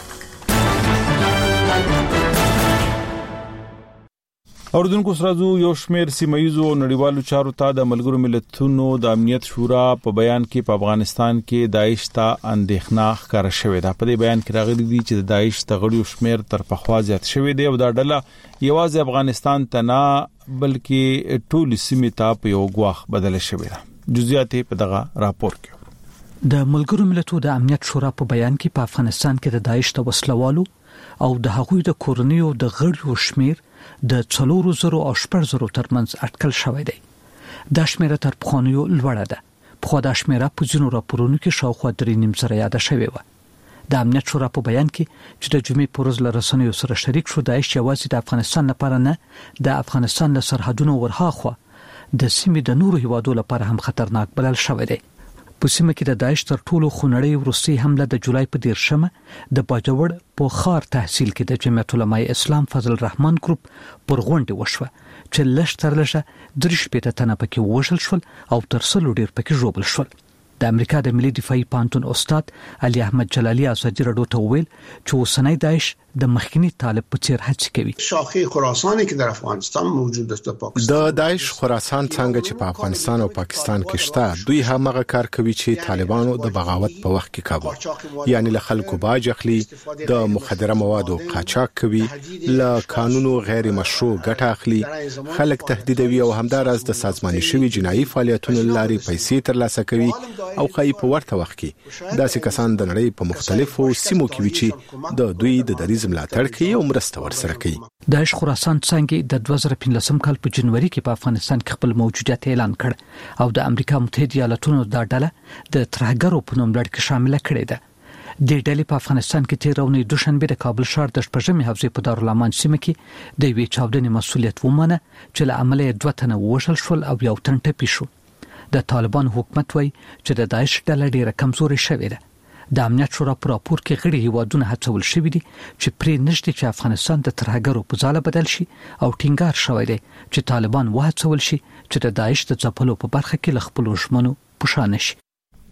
اوردونکو سرازو یو شمیر سیمایزو نړیوالو چارو ته د ملګرو ملتونو د امنیت شورا په بیان کې په افغانستان کې داعش ته اندېښنه ښکاره شوې ده. په دې بیان کې راغلي دي چې د داعش تغړیو شمیر تر پخوا زیات شوی دی او دا ډله یوازې افغانستان ته نه بلکې ټول سیمې ته په یو غواخ بدل شوې ده. جزئیات په دغه راپور کې د ملګرو ملتونو د امنیت شورا په بیان کې په افغانستان کې د داعش د وسلوالو او د هغوی د کورنیو د غړیو شمیر د 4000 او 8000 ترمنځ اټکل شوی دی. دا شمیره تر پخوانیو لوړه ده. په خو دا شمیره په ځینو راپورونو کې شاوخوا 3.5 سره یاد شوی و. د امنیت شورا په بیان کې چې د جمعې پورز لرسنیو سره شریک شو داعش یوازې د افغانستان لپاره نه د افغانستان له سرحدونو ورهاخوا د سیمې د نورو هیوادو لپاره هم خطرناک بلل شوی دی. په سیمه کې د داعش تر ټولو خونړۍ وروستي حمله د جولای په 10 د باجوړ په خار تحصیل کې د جمعیت علماء اسلام فضل الرحمن ګروپ پر غونډه وشوه چې لشترلشه 3 تنه پکې وژل شول او تر 100 ډیر پکې ژوبل شول. د امریکا د ملي دفاعي پانتون استاد علي احمد جلالي ازادي رادیو ته ویل چې وسنۍ داعش د مخکنی طالب په څیر هڅه کوي. شاخه خراسانی که در افغانستان موجود است د داعش خراسان څنګه چې په افغانستان او پاکستان کې شته دوی همغه کار کوي چې طالبانو د بغاوت په وخت کې کاوه. یعنی له خلکو باج اخلي، د مخدره موادو قاچاق کوي، له قانونو غیر مشروع ګټه اخلي، خلک تهدیدوي او همدارس د سازماني شوی جنایي فعالیتونو لاري پیسې ترلاسه کوي او خای په ورته وخت کې داسې کسان د نړۍ په مختلفو سیمو کې وي چې د دوی د دریځ ملاتړ کوي او مرسته ورسره کوي. داعش خراسان څنګه د 2015 کال په جنوري کې په افغانستان کې خپل موجودیت اعلان کړ او د امریکا متحده ایالاتونو د ډله د ترهګرو په نوم لړ کې شامل کړي ده. د ډلې په افغانستان کې تیر ورځ دوشنبه د کابل ښار د شپږمې حوزې په دارالامان سیمه کې د وی چاودنې مسولیت ومنه چې له عمله 2 تنه وژل شول او یو تن ټپي شو. د طالبان حکومت وایي چې د داعش ډله ډیره کمزوري شوې ده. د امنیت شورا پر راپور کې غړي هیوادونه هڅول شوي دي چې پرې نشته چې افغانستان د ترهګرو په ځاله بدل شي او ټینګار شوی دی چې طالبان وهڅول شي چې د داعش د ځپلو په برخه کې خپل ژمنو پوښانه شي.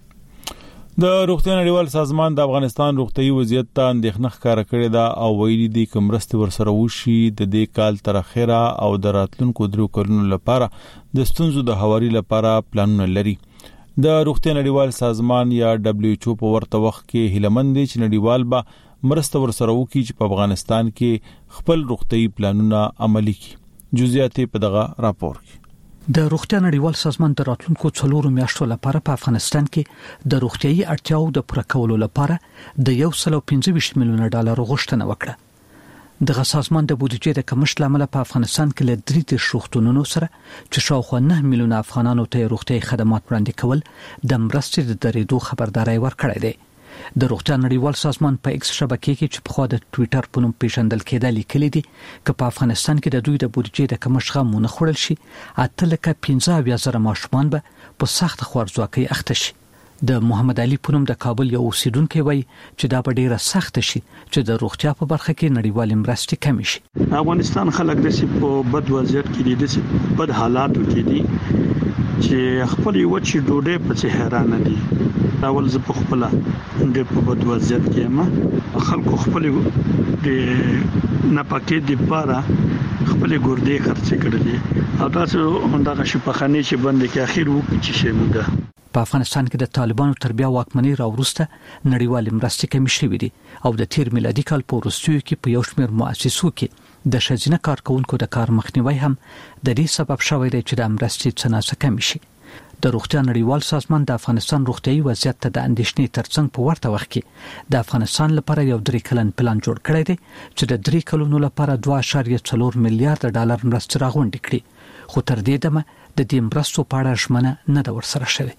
د روغتیا نړیوال سازمان د افغانستان روغتیايي وضعیت ته اندېښنه ښکاره کړې ده او ویلي دي چې مرستې ورسره وشي د دې کال تر اخره او د راتلونکو 3 کلونو لپاره د ستونزو د هواري لپاره پلانونه لري. د روغتیا نړیوال سازمان یا WHO په ورته وخت کې هیلمن دي چې نړیوال به مرسته ورسره وکړي چې په افغانستان کې خپل روغتیايي پلانونه عملي کړي. جزئیات په دغه راپور کې. د روغتیا نړیوال سازمان د راتلونکو 4 میاشتو لپاره په افغانستان کې د روغتیايي اړتیاو د پوره کولو لپاره د 125 میلیون ډالر غوښتنه وکړه. دغه سازمان د بودیجې د کمښت لامل په افغانستان کې له 3 روغتونونو سره چې شاوخوا 9 میلیون افغانانو ته روغتیايي خدمات وړاندې کول د مرستې د درېدو خبرداري ورکړې ده. د روغتیا نړیوال سازمان په ایکس شبکې کې چې په خوا د ټوئیټر په نوم پیژندل کېده لیکلي دي چې په افغانستان کې د دوی د بودیجې د کمښت غمونه خوړل شي 8,15,000 ماشومان به په سخت خوارځواکۍ اخته شي. د محمد علي په نوم د کابل یو اوسیدونکو وایي چې دا به ډیره سخت شي چې د روغتیا په برخه کې نړیوال مرستې کم شي. افغانستان خلک د سي په بد وضعیت کې دي، د بد حالاتو کې دي چې خپل یو چې ډوډۍ په څه حیران دي. اول زه په خپل د په بد وضعیت کې ما خلکو خپل د نپاکې د پاره خپل ګردې خرڅ کړلې او تاسو همدغه شپخانه چې بند کې اخیر وکړي چې شموده. په افغانستان کې د طالبانو تر بیا واکمنۍ راوروسته نړیوال مرستې کمې شوې دي او د تیر میلادي کال په وروستیو کې په یو شمېر مؤسسو کې د ښځینه کارکونکو د کار مخنیوي هم د دې سبب شوی دی چې د مرستې څنګه کم شي. د روغتیا نړیوال سازمان د افغانستان روغتیايي وضعیت ته د اندېښنې ترڅنګ په ورته وخت کې د افغانستان لپاره یو 3 کلن پلان جوړ کړی دی چې د 3 کلونو لپاره 2.4 میلیارډ ډالر مرستې راغونډې کړي، خو تر دې دمه د دې مرستو په اړه ژمنه نه ده ورسره شوې.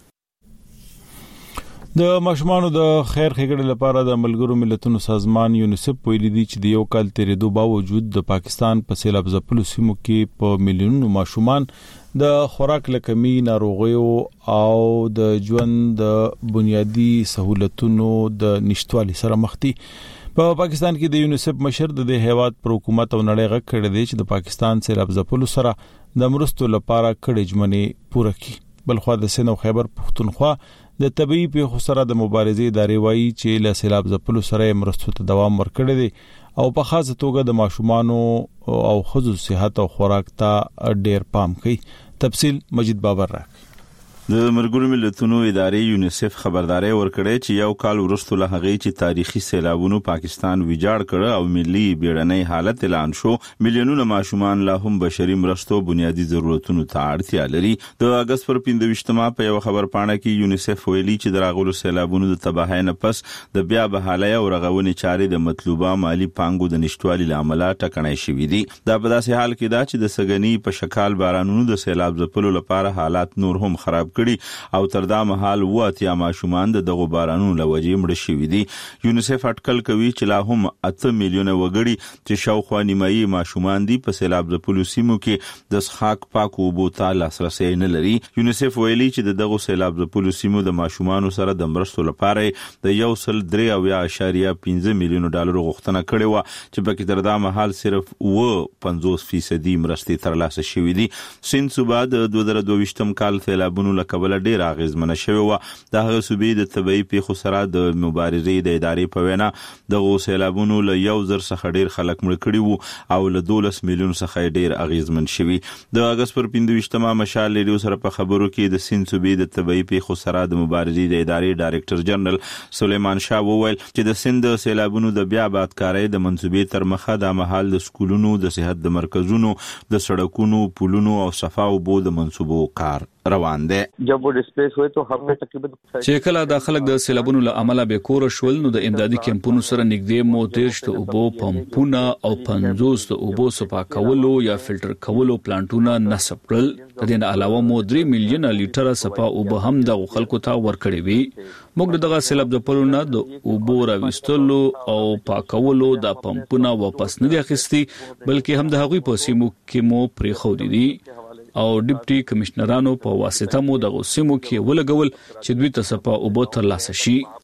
د ماشومانو د خیر ښېګړې لپاره د ملګرو ملتونو سازمان یونیسف ویلي دی چې د یو کال تیریدو باوجود د پاکستان په سیلاب ځپلو سیمو کې په میلیونونو ماشومان د خوراک له کمی، ناروغیو او د ژوند د بنیادی سہولتونو د نشټوالي سره مخ دي. په پاکستان کې د یونیسف مشر د هیواد پر حکومت او نړۍ غږ کړی دی چې د پاکستان سیلاب ځپلو سره د مرستو لپاره کړي ژمنې پوره کړي. بلخوا د سند او خیبر پښتونخوا د طبي پیښو سره د مبارزې ادارې وایي چې له سیلاب ځپلو سره مرستو ته دوام ورکړي دي او په خاصه توګه د ماشومانو او ښځو صحت او خوراک ته ډېر پام کوي. تفصیل مجید بابر راکړي. د ملګرو ملتونو ادارې یونیسف خبرداري ورکړې چې یو کال وروسته له هغه چې تاریخي سیلابونو پاکستان ویجاړ کړ او ملي بیړنۍ حالت اعلان شو، میلیونونه ماشومان لا هم بشري مرستو بنیادی ضرورتونو ته اړتیا لري. د اگست پر 15مه په یو خبر پاڼه کې یونیسف ویلي چې د راغلو سیلابونو د تباہۍ نه پس د بیا بحالۍ او رغونې چارې د مطلوبه مالی پانګو د نشټوالي لامل ټکنۍ شوې دي. دا په داسې حال کې ده چې د سګنی په شکل بارانونو د سیلاب ځپلو لپاره حالات نور هم خراب او تر دا مهال واتیا ماشومان دغه بارانونو لوجې مړ شوي دي. یونیسف اټکل کوي چې لا هم 8 میلیونه وګړي چې شاوخوا نیمایي ماشومان دي په سیلاب ځپلو سیمو کې د څښاک پاکو اوبو ته لاسرسي نه لري. یونیسف ویلي چې دغه سیلاب ځپلو سیمو د ماشومانو سره د مرستو لپاره د 1.3.5 میلیون ډالر غوښتنه کړې و چې پکې تر دا مهال صرف 50% مرستې ترلاسه شوې دي. سند صوبا د 2022 کال سیلابونو لکبل ډیر اغیزمنه شوی و. د هغه صوبې د طبي پیښو سره د مبارزې د ادارې په وینا د سیلابونو له 1,000 څخه ډیر خلک مړ کړي وو او له 12 میلیون څخه ډیر اغیزمن شوی. د اگست پر 15مه مشال ریډیو سره په خبرو کې د سند صوبې د طبي پیښو سره د مبارزې د ادارې ډایریکټر جنرال سلیمان شاه وویل چې د سند سیلابونو د بیا آبادکارۍ د منصوبې تر مخه د محل د سکولونو، د صحت د مرکزونو، د سړکونو، پلونو او صفا اوبو د منصوبو کار روان دي. جب وہ ډسپلیس ہوئے تو هم تقریبا چې کله د خلک د سیلابونو له امله به کور شول نو د امدادي کمپونو سره نږدې مو 13 اوبو پمپونه او 50 اوبو صفا کولو یا فلټر کولو پلانټونه نصب کړل. د دې علاوه مو 3 میلیون لیټر صفا اوبو هم د خلکو ته ورکړې وي. موږ دغه سیلاب د پلونه د اوبو راوستلو او پاکولو د پمپونه واپس نه دي اخیستي بلکې هم د هغوی په سیمو کې مو پرې خو دي او ډیپټي کمشنرانو په واسطه مو د سیمو کې ولګول چې دوی ته صفا اوبو ترلاسه شي.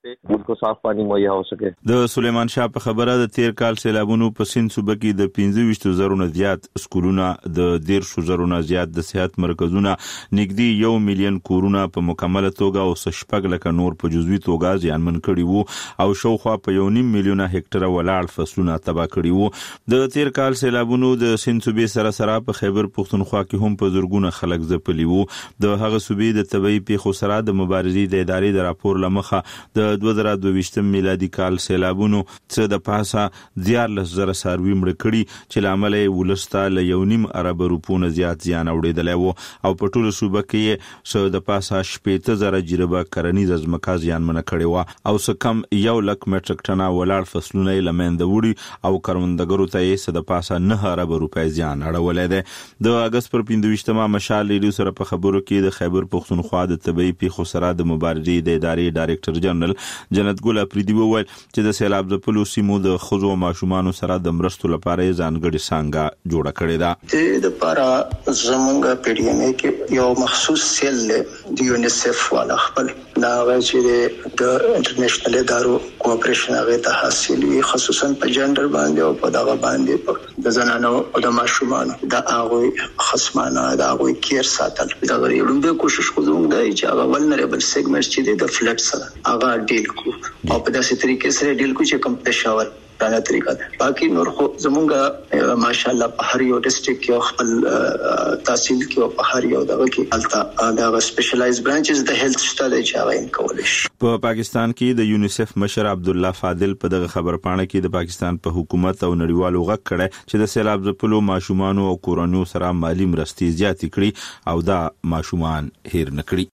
को साफ पानी मुहैया हो सके। د سلیمان شاه په خبره د تیر کال سیلابونو په سیند صوبه کې د 25,000 نه زیات سکولونه د 13,000 نه زیات د صحت مرکزونه نږدې 1 میلیون کورونه په مکمله توګه او شپږ لک نور په جزوي توګه زیانمن کړي وو او شاوخوا په 1.5 میلیون هکټره ولاړ فصلونه تباہ کړي وو د تیر کال سیلابونو د سیند صوبې سره په خیبر پختونخوا کې هم په زورګونه خلک ځپلي وو د هغه صوبې د طبي پیښو سره د مبارزې د ادارې د راپور لمخه د 2022 میلادي کال سیلابونو څخه د پاسه 14,000 ساروي مړ کړي چې لامل یې ولسته ل 1.5 ارب روپو نه زیات زیان اوریدلی وو او په ټوله صوبه کې څه د پاسه 70,000 جریبه کرنیز ځمکه زیانمن کړي وو او څه کم 1 لک میټریک ټنه ولاړ فصلونه یې لمنده وړي او کروندګرو ته یې څه د پاسه 9 ارب روپۍ زیان اړولې ده د اگست پر 15مه مشال ریډیو سره په خبرو کې د خیبر پختونخوا د طبي پیښو سره د مبارزې د ادارې ډایریکټر جنرال جنت ګل افریدي وویل چې د سیلاب ځپلو سیمو د خزو او ماشومانو سره د مرستو لپاره ځانګړي څنګه جوړه کړې ده د لپاره زمونږ پیډیانې کې یو مخصوص سیل د یونیسف والا خپل دا چې د انټرنیشنل ادارو کوآپریشن هغه ته حاصل وي خصوصا په جندر باندې او په دغه باندې د زنانو او د ماشومانو د هغه خصمانه د هغه کیر ساتل دا غوړم د کوشش کوم دی چې هغه ولنربل سیګمنټ چې د فلډ سره هغه ډیل کو او په داسې طریقې سره ډیل کو چې کم پېښور دا طریقه ده باقي نور خو زمونږ ماشاءالله په هر یو ډیسټریکټ کې خپل تحصیل کې او په هر یو دغه کې التا دا سپیشلایز برانچز د هیلث شته چې هغه کولای شي په پاکستان کې د یونیسف مشر عبد الله فاضل په دغه خبر پاڼه کې د پاکستان په حکومت او نړیوالو غږ کړي چې د سیلاب ځپلو ماشومان او کورونو سره مالی مرستې زیات کړي او دا ماشومان هیر نکړي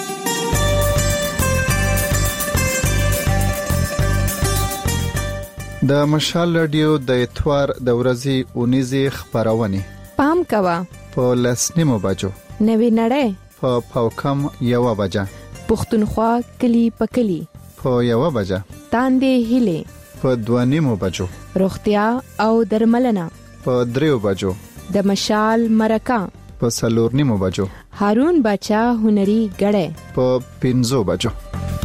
د مشال رادیو د اتوار د ورځې اونیزه خبرونه پام کوا په لسنیمو بجو نوی نړۍ په پاوکم یو بجا پښتونخوا کلی پکلی په یو بجا تاندې هله په دوانیمو بجو روغتیا او درملنه په دریو بجو د مشال مرکا په سلورنیمو بجو هارون بچا هنري غړې په 15 بجو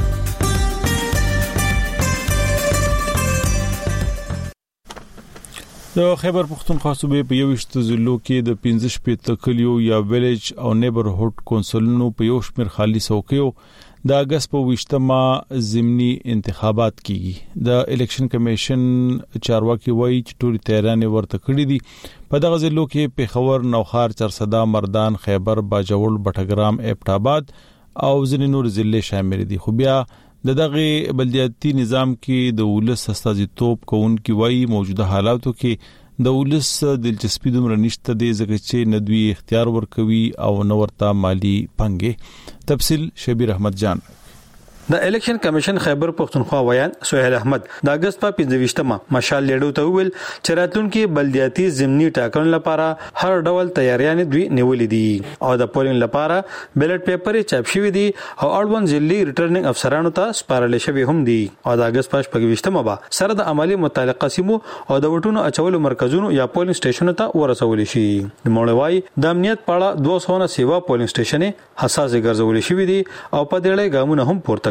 د خیبر پختونخوا صوبې په 21 ضلعو کې د 15 کلیو یا ویلیج او نیبرهوډ کونسلونو په یو شمېر خالي څوکیو د اگست په 20مه ضمني انتخابات کیږي د الیکشن کمیشن چارواکي وایي چې ټول تیارانې ورته کړې دي په دغه ضلعو کې پیښور نوخار چرسدا مردان خیبر باجوړ بټګرام ایبټ او ځینې نور ضلع شامل دي خو بیا د دغه بلدیاتي نظام کې د ولس استازیتوب کوونکی وایي موجوده حالاتو کې د ولس دلچسپي دومره نشته د ځکه چې ندوی اختیار ورکوي او نورتا مالی پنګه تفصیل شبیر احمد جان د الیکشن کمیشن خیبر پختونخوا ویان سہیل احمد د اگست په 25مه مشال لیډو ته ویل چې راتلونکي بلدیاتي ضمني ټاکنو لپاره هر ډول تیاریانې دوی نیولې دي او د پولینګ لپاره بیلټ پیپر چاپ شوی دي او اړوند ځلي ریټرنینګ افسرانو ته سپارل شوی هم دي او د اگست په 25مه به سره د عملی متعلقه سیمو او د وټونو اچولو مرکزونو یا پولینګ سټیشنونو ته ورسول شي د مولوي د امنیت پاړه 200 نه سیوا پولینګ سټیشن حساس ګرځول شوی دي او په دې اړه ګامونه هم پورته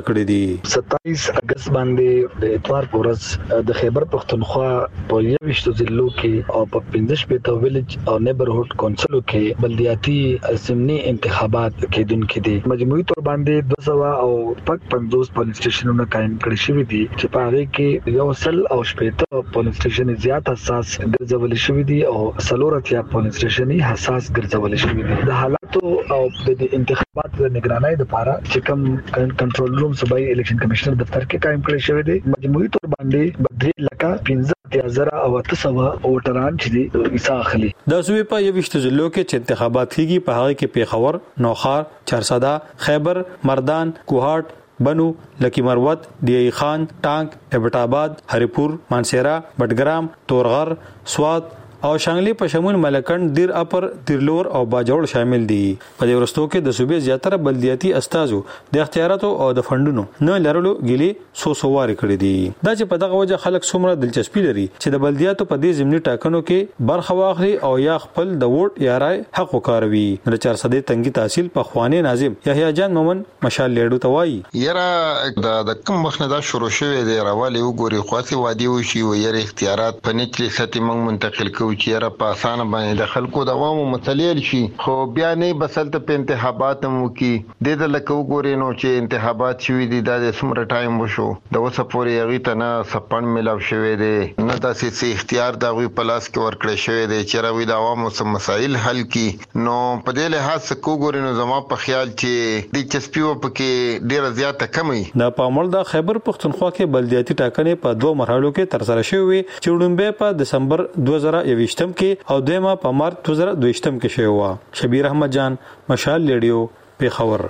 27 اگست باندې د اتوار پورز د خیبر پختونخوا په 21 ضلعو کې او په 15 ویلیج او نیبرهوډ کونسلو کې بلدیاتي ضمني انتخابات کېدونکو دي مجموعي تور باندې 200 او 50 پولیس سټیشنونه قائم کړي شوی دي چې په هغه کې یو سل او شپږ پولیس سټیشن زیات حساس ګرځول شوی دي او سلورتیا پولیس سټیشن حساس ګرځول شوی دي د حالاتو او د انتخابات د نگرانۍ لپاره چې کوم کنټرول روم صوبایي الیکشن کمیشنر دفتر کې قائم کړی شوی دی مجموعي تور باندې 3,15,000 او 800 ووټران چې دي حصہ اخلي د صوبې په 21 ضلعو کې چې انتخابات کیږي په هغه کې پیښور نوخار چرسدا خیبر مردان کوهاټ بنو لکی مروت ډی خان ټانک ایبټ آباد هریپور مانسیرا بټګرام تورغر سوات او شانګلي په شمول ملکند دیر اپر دیرلور او باجوړ شامل دي. په دې ورستو کې د صوبې زیاتره بلدیاتي استازو د اختیاراتو او د فندونو نه لرلو ګيلي سوسواري کړی دي. دا چې په دغه وجه خلک څومره دلچسپي لري چې د بلدیاتو په دې ضمني ټاکنو کې برخه واخلي او یا خپل د ووټ یا رائے حق وکاروي. د 400 تنګي تحصیل په خواني ناظم یحیی جان مومن مشال لیډو توای یره د کوم وخت نه دا شروع شوه دی راوالي وګوري خاصي وادي وشي او یره اختیارات په نچلي سطح موږ منتقل کوو چې یره په اسانه باندې د خلکو د عوامو متلیل شي خو بیا نه بسلته په انتخابات مو کې د لکه وګوري نو چې انتخابات شوي دي د سمره ټایم وشو د وسه پورې یغی ته نه سپن ملاو شوی دی نه داسې اختیار دا وی پلاس کې ورکړی شوی دی چې راوي د عوامو سم مسایل حل کی نو په دې لحاظ کوګوري نو زما په خیال چې د چسپیو پکې ډیره زیاته کمی د پامل د خیبر پختونخوا کې بلدیاتي ټاکنې په 2 مرحلو کې ترسره شوې چې وړاندې په دسمبر 2021 کې او دیمه په مارچ 2022 کې شوې و. شبیر احمد جان مشال لیډیو پیښور.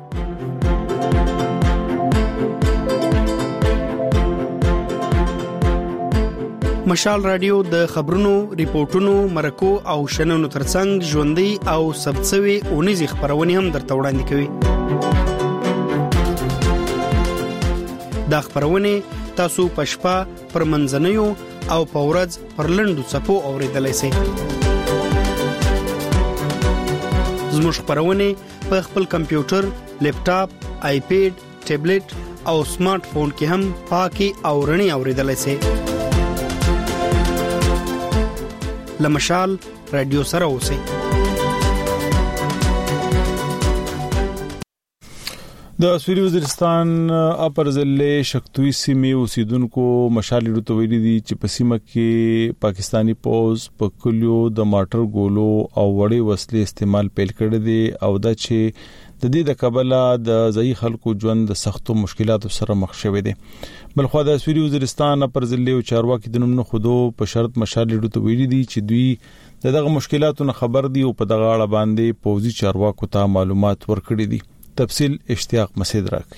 مشال رادیو د خبرونو، ریپورتونو، مرکو او شننو ترڅنګ ژوندۍ او ثبتسوي اونیزي خبرونه هم درته وړاندې کوي. دا خبرونه تاسو په شپه پر منځنیو او په ورځ پر لنډو څپو اوریدلای شئ. زموږ خبرونه په خپل کمپیوټر، لیپټاپ، آیپیډ، ټابلیټ او سمارټ فون کې هم پاکي او رڼي اوریدلای شئ. لمشال رادیو سره اوسئ. د سویلي وزیرستان اپر ضلع شکتوی سیمې اوسیدونکو مشال لیډو ته ویلي دي چې په سیمه کې پاکستانی پوز په کلیو د ماټر ګولو او وړې وسلې استعمال پیل کړی دي او دا چې د دې د کبله د ځای خلکو ژوند د سختو مشکلاتو سره مخ شوی دي. بلخو د سویلي وزیرستان اپر ضلع او چارواکي د نوم نه خودو په شرط مشال لیډو ته ویلي دي چې دوی دغه مشکلاتو نه خبر دي او په دغه اړه باندې پوزي چارواکو ته معلومات ورکړي دي. تفصیل اشتیاق مسعود راکړي.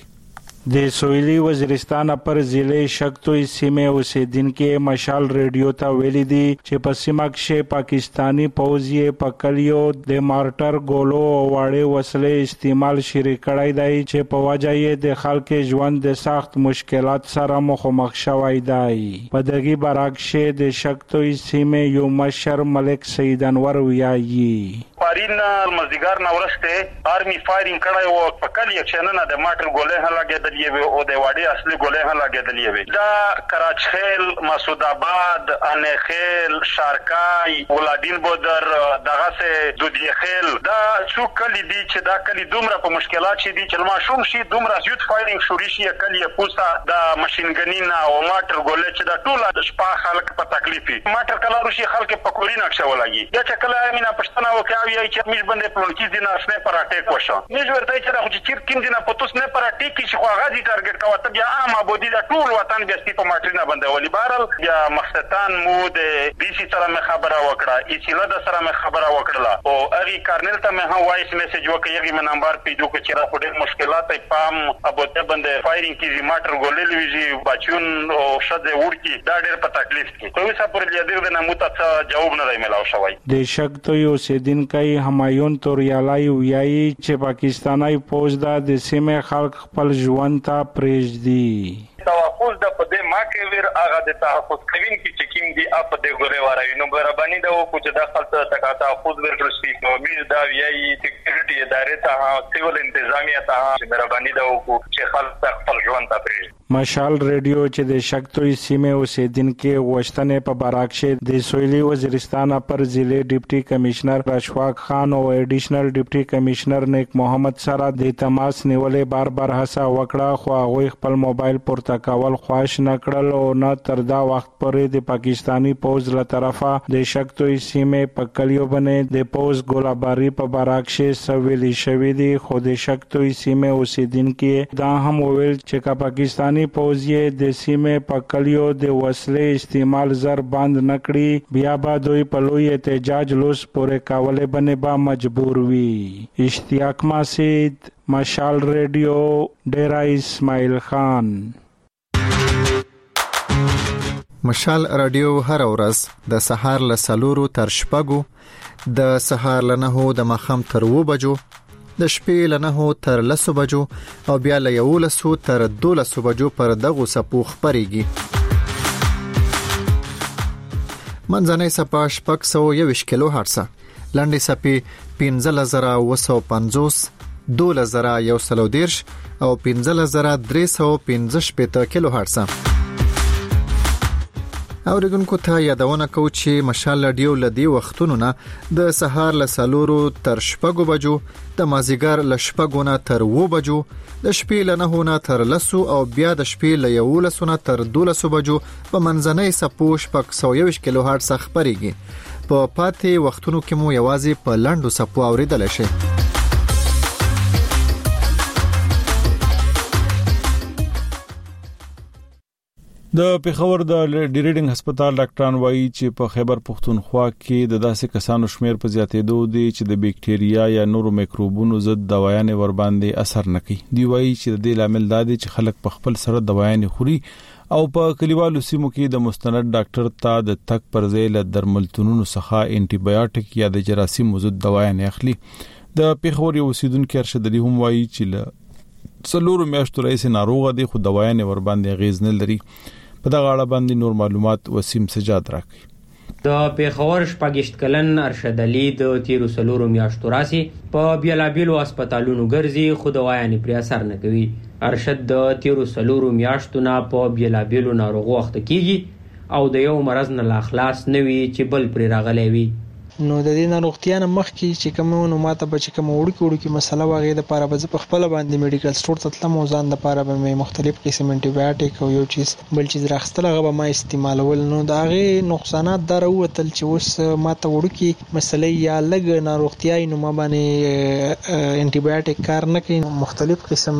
د سویلي وزیرستان پر ضلع شکتوی سیمه اوسیدونکو مشال ریډیو ته ویلي دي چې په سیمه کې پاکستانی پوځي په کلیو د مارټر ګولو او وړې وسلې استعمال شروع کړی دی چې په وجه یې د خلکو ژوند د سخت مشکلات سره مخامخ شوی دی. په دغه برعکس د شکتوی سیمه یو مشر ملک سید انور ویایي پارین مزدګار نو ورسته آرمي فایرینګ کړای او په کلی اکشننه د ماټر ګولې هلاګېدلې وي او د واډي اصلي ګولې هلاګېدلې وي. دا کراچخیل، مسعود آباد، انخیل، شارکای، ولادین بودر، دغه سه دودیخیل دا څو کلی دي چې دا کلی دومره په مشکلات شي دي چې ما شوم شي دومره زیات فایرینګ شوري شي کلی پوسا د ماشينګنینا او ماټر ګولې چې دا ټول شپه خلک په تکلیفي ماټر کلا روشي خلک په کورینه ښه ولګي. دا چې کله مینا پښتنه وکړي یای چې موږ باندې پلونکی دي نه اسنه پر اٹیک وشو موږ ورته چې دا خو چې کیم دي نه پتوس نه پر اٹیک چې خو غازي ټارګټ کاوه ته بیا عام ابودي دا ټول وطن بیا سپی په ماټرینا باندې ولي بارل بیا مخستان مو د بي سي سره مې خبره وکړه ایچله د سره مې خبره وکړه او اغي کارنل ته مې هم وایس میسج وکړ یغي من نمبر پیډو کې چې را په مشکلات پام ابوته باندې فایرینګ کې ماټر ګولې ویږي بچون او شده ورکی دا ډېر په تکلیف کې کوي څه پر دې د نموت څه جواب نه دی ملاو شوی. د شک ته یو سیدین کای همایون توریالای ویایي چې پاکستاني فوج د سیمه خلک خپل ژوند ته پرېږدي. تحفظ د پدې ما کې ور هغه د تحفظ کوین کې چې کیم دي اپ د ګوري وراوي نو برابرني دا او چې د خپل ته تحفظ ورکړل شي نو موږ دا ویایي سکیورټي ادارې ته سیول انتظامیه ته چې برابرني دا او چې خلک خپل ژوند ته پرېږدي. مشال ریډیو چې د شکتوی سیمه اوسیدونکو غوښتنې په برعکس د سویلي وزیرستان پر ضلع ډیپټي کمشنر رشواق خان او ایډیشنل ډیپټي کمشنر نیک محمد سره د تماس نیولې بار هڅه وکړه خو هغه خپل موبایل پورته کول خواهش نکړل او نه تر دا وخت پورې د پاکستانی پوز له طرفه د شکتوی سیمه په کلیو باندې د پوز ګولاباری په برعکس سویلي شوی دی. خو د شکتوی سیمه اوسیدونکو دا هم ویل چې پاکستان پوځي د سیمه په کلیو د وسلې استعمال زر بند نکړي بیا به دوی په لوی احتجاج لوس پورې کولې باندې با مجبور وي. اشتیاق مسعود مشال ریډیو ډیرا اسماعیل خان. مشال رادیو هر ورځ د سهار له 4 تر 6 د سهار له 9 د ماخام تر 2 بجو د شپې له 9 تر 10 بجو او بیا له 11 تر 12 بجو پر دغه سپو خبريږي. منځنۍ سپا 621 کیلو هرتز، لاندې سپي 15950 12110 او 15315 کیلو هرتز. اوریدونکو ته یادونه کوم چې مشال رادیو لدی وختونو نه د سهار له 4 تر 6 بجو، د مازیګر له 6 نه تر 2 بجو، د شپې له 9 نه تر 10 او بیا د شپې له 11 نه تر 12 بجو په منځنۍ سپو 621 کیلو هرتز خبريږي. په پاتې وختونو کې مو یوازې په لاندو سپو اوریدل شي. د پیښور د ډیریډینګ هسپتال ډاکټران وایي چې په خیبر پښتونخوا کې د داسې کسانو شمیر په زیاتېدو دي چې د بیکټیریا یا نورو میکروبونو ضد دوايانې ور باندې اثر نه کوي. دی وایي چې د دې لامل دا دی چې خلک په خپل سره دوايانې خوري او په کلیوالو سیمو کې د مستند ډاکټر ته د تک پر ځای له درملتونونو څخه انټي بایوټیک یا د جراثیم ضد دوايانې اخلي. د پیښور یو اوسیدونکو ارشد علي هم وایي چې له 4 میاشتو راځي ناروغه دي خو دوايانې ور باندې غیز نه لري. په دغه اړه باندې نور معلومات وسیم سجاد راکړي. د پیښور شپږشت کلن ارشد علي د 13 میاشتو راسي په بیلابیلو هسپتالونو ګرځي خو دوايانې پر اثر نه کوي. ارشد د 13 میاشتو نه په بیلابیلو ناروغو وخت کېږي او د یو مرض نه لا خلاص نه وي چې بل پر راغلی وي. نو د دې ناروغتیا نه مخکې چې کومو ماته به چې کوم وړوکی مسله واغې د لپاره به په خپل باندې میډیکل سٹور ته تلم او ځان د لپاره به مختلف قسم انټي بایوټیک او یو چیز بل چیز راخستل هغه به ما استعمالول. نو دا غي نقصانات در وتل چې اوس ماته وړوکی مسله یا لګ ناروغتیا نو ما باندې انټي بایوټیک کار نه کوي. مختلف قسم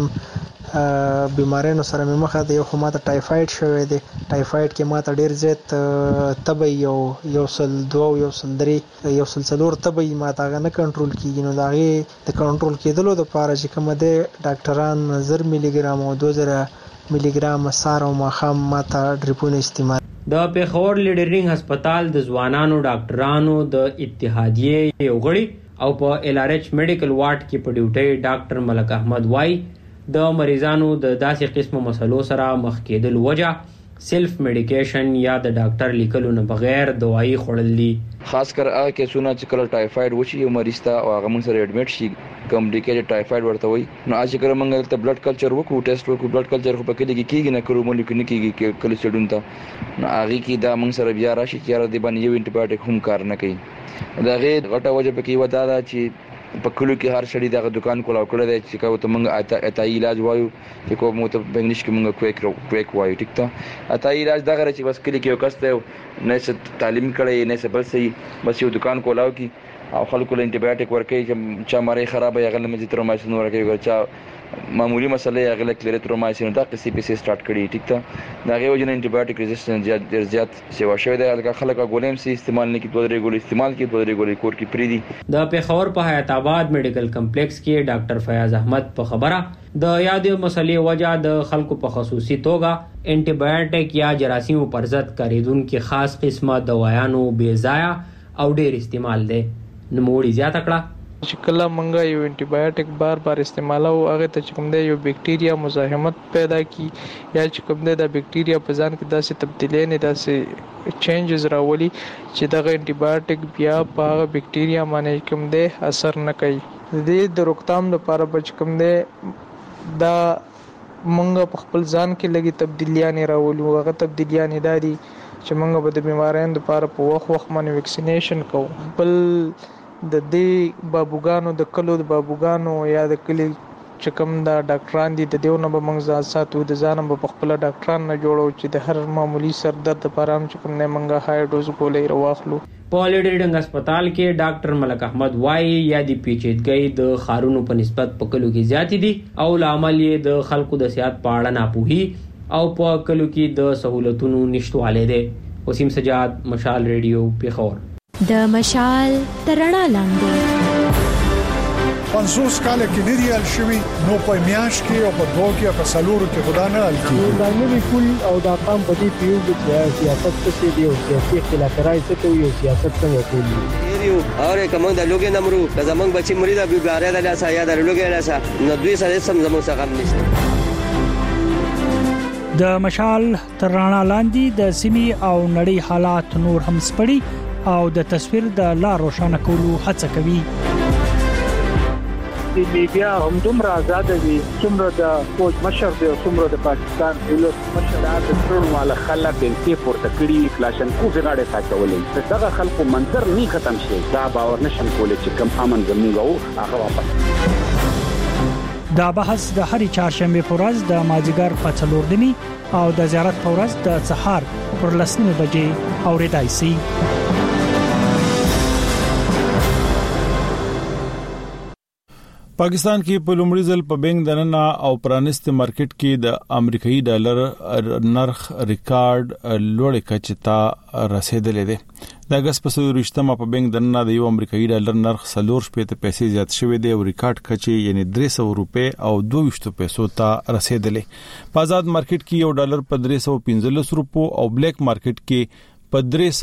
بیمارانو سره مې مخه د یو خماته ټایفاید شوی دی. ټایفاید کې ماته ډیر زیات تبه یو سل 2 یو سل 3 یو سل 4 تبه ماته نه کنټرول کیږي. نو دا غي د کنټرول کېدلو د لپاره چې کوم د ډاکټران 1000 ملي ګرام او 2000 ملي ګرام سار او ماخام ماته ډریپونه استعمال. د پیښور لیډرینګ هسپتال د ځوانانو ډاکټرانو د اتحادیې یو غړي او په ال ار ایچ میډیکل وارډ کې په ډیوټي ډاکټر ملک احمد وای د مریضانو د داسې قسمو مسلو سره مخ کېدل وجه سیلف میډیکیشن یا د ډاکټر لیکلو نه بغیر دوايي خوړل دي. خاص کر هغه کیسونه چې کله ټایفاید وشي یو مریض ته او هغه موږ سره اډمیټ شي کمپلیکیټډ ټایفاید ورته وي نو اځ کله موږ ته بلډ کلچر وکړو ټیسټ وکړو. بلډ کلچر خو پکې کېږي نه کړو مونږ کې کېږي کله سټډون ته نو هغه کې دا موږ سره بیا راشي چې را دي باندې یو انټي بایوټیک هم کار نه کوي. دا غي غټه وجه پکې ودا دا چې په کلو کې هر شړې دغه دکان کولاو کړی دی چې کوم ته موږ اتای علاج وایو چې کوم ته په انګلیش کې موږ کویک وایو. ټیک ته اتای علاج دغه چې بس کلی کې یو کس ته نه څه تعلیم کړی نه څه بل څه بس یو دکان کولاو کې او خلکو له انټي بایوټیک ورکړي چې چا مری خراب یا غل مزي ترومایسین ورکړي ورچا معمولی مسله یا غل کلریترومایسین دا قصې په سي سٹارټ کړي. ټیک ته دا غي وجه انټي بایوټیک ریزिस्टेंस زیات سیوا شوی دی. الګه خلک غولیم سي استعمال نه کوي 2 ریګول استعمال کوي 2 ریګول کور کې پری دي. د پیښور په حیات آباد میډیکل کمپلیکس کې ډاکټر فیاض احمد په خبره د یادې مسلې وجه د خلکو په خصوصي توګه انټي بایوټیک یا جراثیم پر ضد کاریدونکو خاص قسمه دوايانو بے ضایع او ډیر استعمال دي. نموړي زیات کړه چې کله مونږه یو انټي بایوټیک بار بار استعمالو هغه ته چې کوم دی یو بیکټیریا مزاحمت پیدا کی یا چې کوم دی د بیکټیریا په ځان کې داسې تبدیلی نه داسې چینجز راولي چې دغه انټي بایوټیک بیا په هغه بیکټیریا باندې کوم دی اثر نه کوي. د روکتام لپاره بچ کوم دی دا مونږ په خپل ځان کې لګي تبدیلیاں راولو. هغه تبدیلیاں دادي چې مونږ به د بیماریانو لپاره په وخت باندې ویکسینیشن کوو. بل د دې بابوګانو د کلو د بابوګانو یا د کلی چې کوم دا ډاکټران دي د دیونه به موږ ځان ساتو د ځانم په خپل ډاکټران نه جوړو چې د هر معمولی سر درد لپاره هم چې کوم نه منګه های ډوز ګولې راواخلو. په لیډرینګ هسپتال کې ډاکټر ملک احمد وایي یا د پیچیدګۍ د خارونو په نسبت په کلو کې زیات دي او لامل یې د خلکو د صحت په اړه ناپوهي او په کلو کې د سہولتونو نشټواله دي. وسیم سجاد، مشال ریډیو، پیښور. د مشال ترڼا لاندې 50 کال کې نه دی ال شوی نو په میاش کې او په دوه کې په سلورو کې خدا نه ال کیږي دا نوی کول او دا قام په دې پیو چې سیاست څه دی او سیاسي اختلاف راځي ته یو سیاست څنګه کوي یو اوره کوم د لوګي نمرو زمنګ بچی مری د بیګاره د لاسه یا د لوګي لاسه نو دوی سره سم زموږ څخه نشته د مشال تر رڼا لاندې د سیمې او نړۍ حالات نور هم سپړي او د تصویر د لار روښانه کولو هڅه کوي. د میډیا هم دومره آزاد دي څومره د فوج مشر دی او څومره د پاکستان دولت مشر د ټول مال خلک په پورته کړي کلاشن کو غاړه ساتولې دغه خلکو منظر نه ختم شي دا باور نشم کولای چې کم امن زموږ هغه واپس. دا بحث د هرې چهارشنبه په ورځ د مازیګر په 4 نیمه او د زیارت په ورځ د سحر پر 10 بجې اوریدای شي. پاکستان کې په لومړي ځل په بینک دننه او پرانست مارکیټ کې د امریکایي ډالر نرخ ریکارډ لوړ کچې ته رسیدلې ده. د اگست په 28مه په بینک دننه د یو امریکایي ډالر نرخ 4.5 پیسې زیات شوی دی او ریکارډ کچې یعنی 300 روپے او 22 پیسو ته رسیدلې. په آزاد مارکیټ کې یو ډالر په 315 روپو او بلیک مارکیټ کې په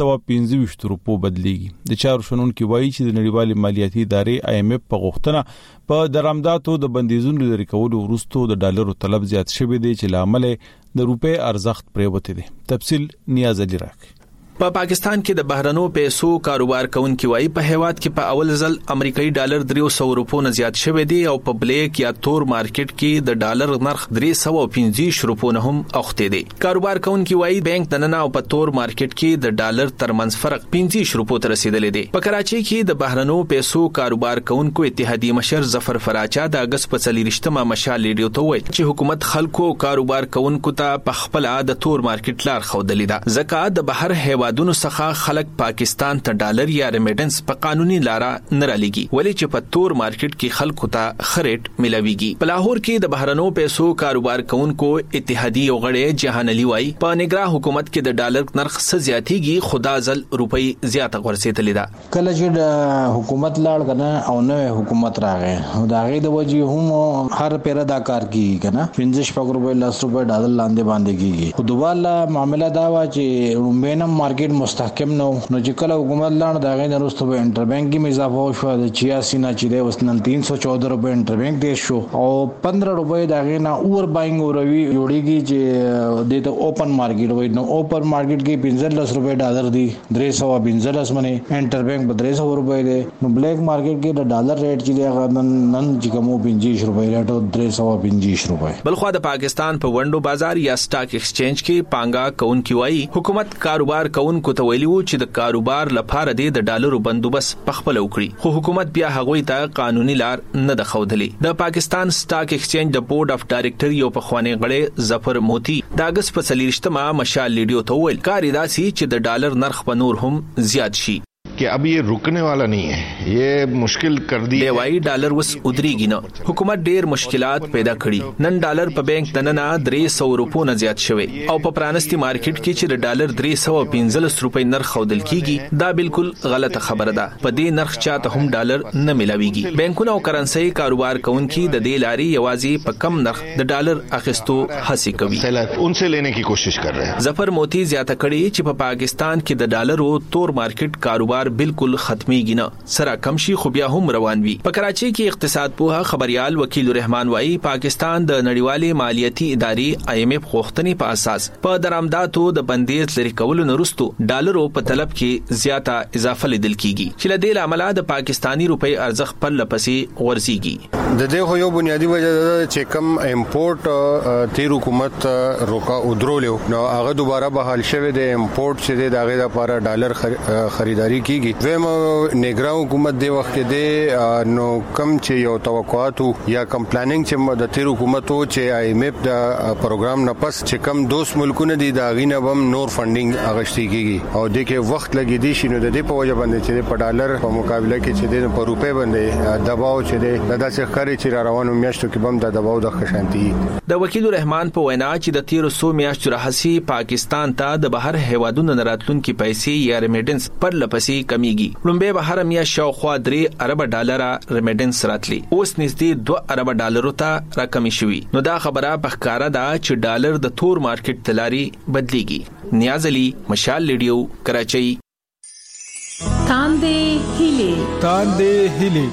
325 روپو بدلیږي. د چارو شنونکو وایي چې د نړیوالې مالیاتي ادارې IMF په غوښتنه په درآمداتو د بندیزونو لري کولو وروسته د ډالرو طلب زیات شوی دی چې لامل د روپے ارزښت پریوته دي. تفصیل نیاز علي راکړي. په پاکستان کې د بهرنو پیسو کاروبار کوونکي وایي په هیواد کې په اول ځل امریکایي ډالر 300 روپو نه زیات شوی دی او په بلیک یا تور مارکیټ کې د ډالر نرخ 315 روپو نه هم اوخته دی. کاروبار کوونکي وایي بانک دننه او په تور مارکیټ کې د ډالر ترمنځ فرق 15 روپو ته رسیدلی دی. په کراچي کې د بهرنو پیسو کاروبار کوونکو اتحادیه مشر ظفر فراچا د اگست په 30مه مشال ریډیو ته وایي چې حکومت خلکو کاروبار کوونکو ته په خپل د تور مارکیټ لار خودلې ده. زکات د بهر هیوادونو څخه خلک پاکستان ته ډالر یا ریمیټنس په قانوني لار نه رالېږي ولې چې په تور مارکیټ کې خلکو ته خریټ ملاويږي. په لاهور کې د بهرنو پیسو کاروبار کوونکو اتحادیه غړي جهان علي وایي په نګرا حکومت کې د ډالر نرخ څه زیاتېږي خدا ځل روپۍ زیاته ورسېدلې ده. کله چې د حکومت لاړ کنه او نوې حکومت راغی او دا غي د وجې هم هر پیره دا کار کیږي کنه 15 روپۍ 10 روپۍ ډالر لاندې باندې کیږي. خو دوباره معاملې دا وا چې رومبینم مارکیټ مستحکم نو چې کله حکومت لاړ دا غي وروسته به انټر بانک کې اضافه شو د 86 نه چې د وسنن 314 روپۍ انټر بانک دې شو او 15 روپۍ دا غي نه اور باینګ اوروي جوړیږي چې د اوپن مارکیټ وای نو اوپن مارکیټ کې 15 روپۍ ډالر دی 315 باندې انټر بانک په 300 روپۍ دی نو بلیک مارکیټ کې د ډالر ریټ چې دی نن چې کومو 25 روپۍ ریټ او 325 روپۍ. بلخو د پاکستان په وندو بازار یا سٹاک ایکسچینج کې پانګا کونکي وایي حکومت کاروبار کونکو ته ویلي چې د کاروبار لپاره د ډالرو بندوبست پخپل وکړي خو حکومت بیا هغوی ته قانوني لار نه د خودلې. د پاکستان سٹاک ایکسچینج د بورډ اف ډایریکټر یو پخوانی غړی ظفر موتی د اگست په 30مه مشال ریډیو ته ویل کار داسي چې د ډالر نرخ په نور هم زیات شي कि अब ये रुकने वाला नहीं है ये मुश्किल कर दी. دیوای ډالر وس ودرېږي نه حکومت ډېر مشکلات پیدا کړي. نن ډالر په بانک دننه 300 روپو نه زیات شوی او په پرانستی مارکیټ کې چې د ډالر 315 روپۍ نرخ خودل کیږي دا بالکل غلطه خبره ده. په دې نرخ چاته هم ډالر نه ملاويږي. بانکونه او کرنسي کاروبار کوونکي د دې لاري یوازې په کم نرخ د ډالر اخیستو هڅه کوي. उनसे लेने की कोशिश कर रहे हैं. ظفر موتی زیاته کړي چې په پاکستان کې د ډالرو تور مارکیټ کاروبار بالکل ختميږي نه سره کم شي خو بیا هم روان وي. په کراچي کې اقتصاد پوها خبريال وکیل رحمان وایي پاکستان د نړیوالې مالیاتي ادارې IMF غوښتنې په اساس په درآمداتو د بندیز لري کولو نورستو ډالرو په طلب کې زیاته اضافه لیدل کیږي چې له دې عمله د پاکستانی روپۍ ارزښت پر لپسې ورزيږي. د دې خو یو بنیادی وجه ده چې کم امپورټ تیر حکومت روکا ودرولو نو هغه دوباره بحال شوه د امپورټ چې دغه لپاره ډالر خریداري کیږي. ویم نګرا حکومت دی وخت دی نو کم چې یو توقعاتو یا کم پلانینګ چې د تیر حکومتو چې IMF د پروګرام نه پس چې کم دوست ملکونه دي دا غینه بم نور فندینګ اغشتي کیږي او د کې وخت لګی دي شنو د دې په وجه باندې چې په ډالر په مقابله کې چې د روپې باندې دباو چې د داسې ښکاری چې روانو میاشتو کې بم د دباو د خشانتي. د وکیل رحمان په وینا چې د 1300 میاشتو راهسي پاکستان ته د بهر هیوادونو راتلونکي پیسې یا ریمیډنس پر لپسې کمیږي. لومبه بهر میاشت شاوخوا 3 ارب ډالر ریمیډنس راتلی، اوس نږدې 2 ارب ډالرو ته راکمې شوې. نو دا خبره په ښکارا ده چې ډالر د تور مارکیټ تلاري بدليږي. نیاز علي، مشال ریډیو، کراچۍ. تاندې هلي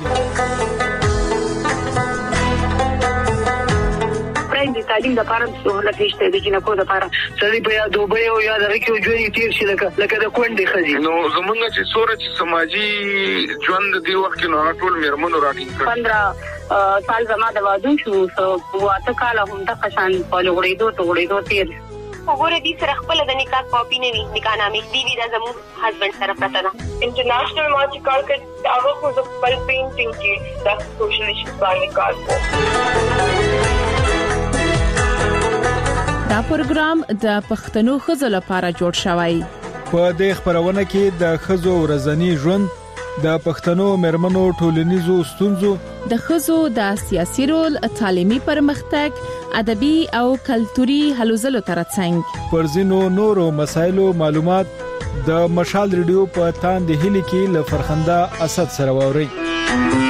د تعلیم لپاره سہولت نشته د جنکو لپاره سړي په یاد دوبه او یاد راکې جوړې تیر شي لکه د کونډې خزي. نو زمونږ چې سورج سماجی ژوند دی وخت نو ټول میرمنو راټینګ 15 سال زما د واده شو سو واته کال هم د قشان په لغړېدو تیر وګوره دې سره خپل د نکاح کاپی نه وي، نکاح نامې دی دا زموږ هسبند سره پراته ده. انټرنیشنل ما چې کار کوي هغه خو د خپل پینټینګ کې د سوشل ایشوز باندې کار کوي. دا پروګرام د پښتنو خزو لپاره جوړ شوی. په دې خبرونه کې د خزو ورځنی ژوند، د پښتنو مرمنو ټولنیزو ستونزو، د خزو د سیاسي رول، تعلیمي پرمختګ، ادبي او کلتوري هلو ځلو ترڅنګ پر ځینو نورو مسایلو معلومات د مشال ریډیو په تاندې هلي کې له فرخنده اسد سره ووري.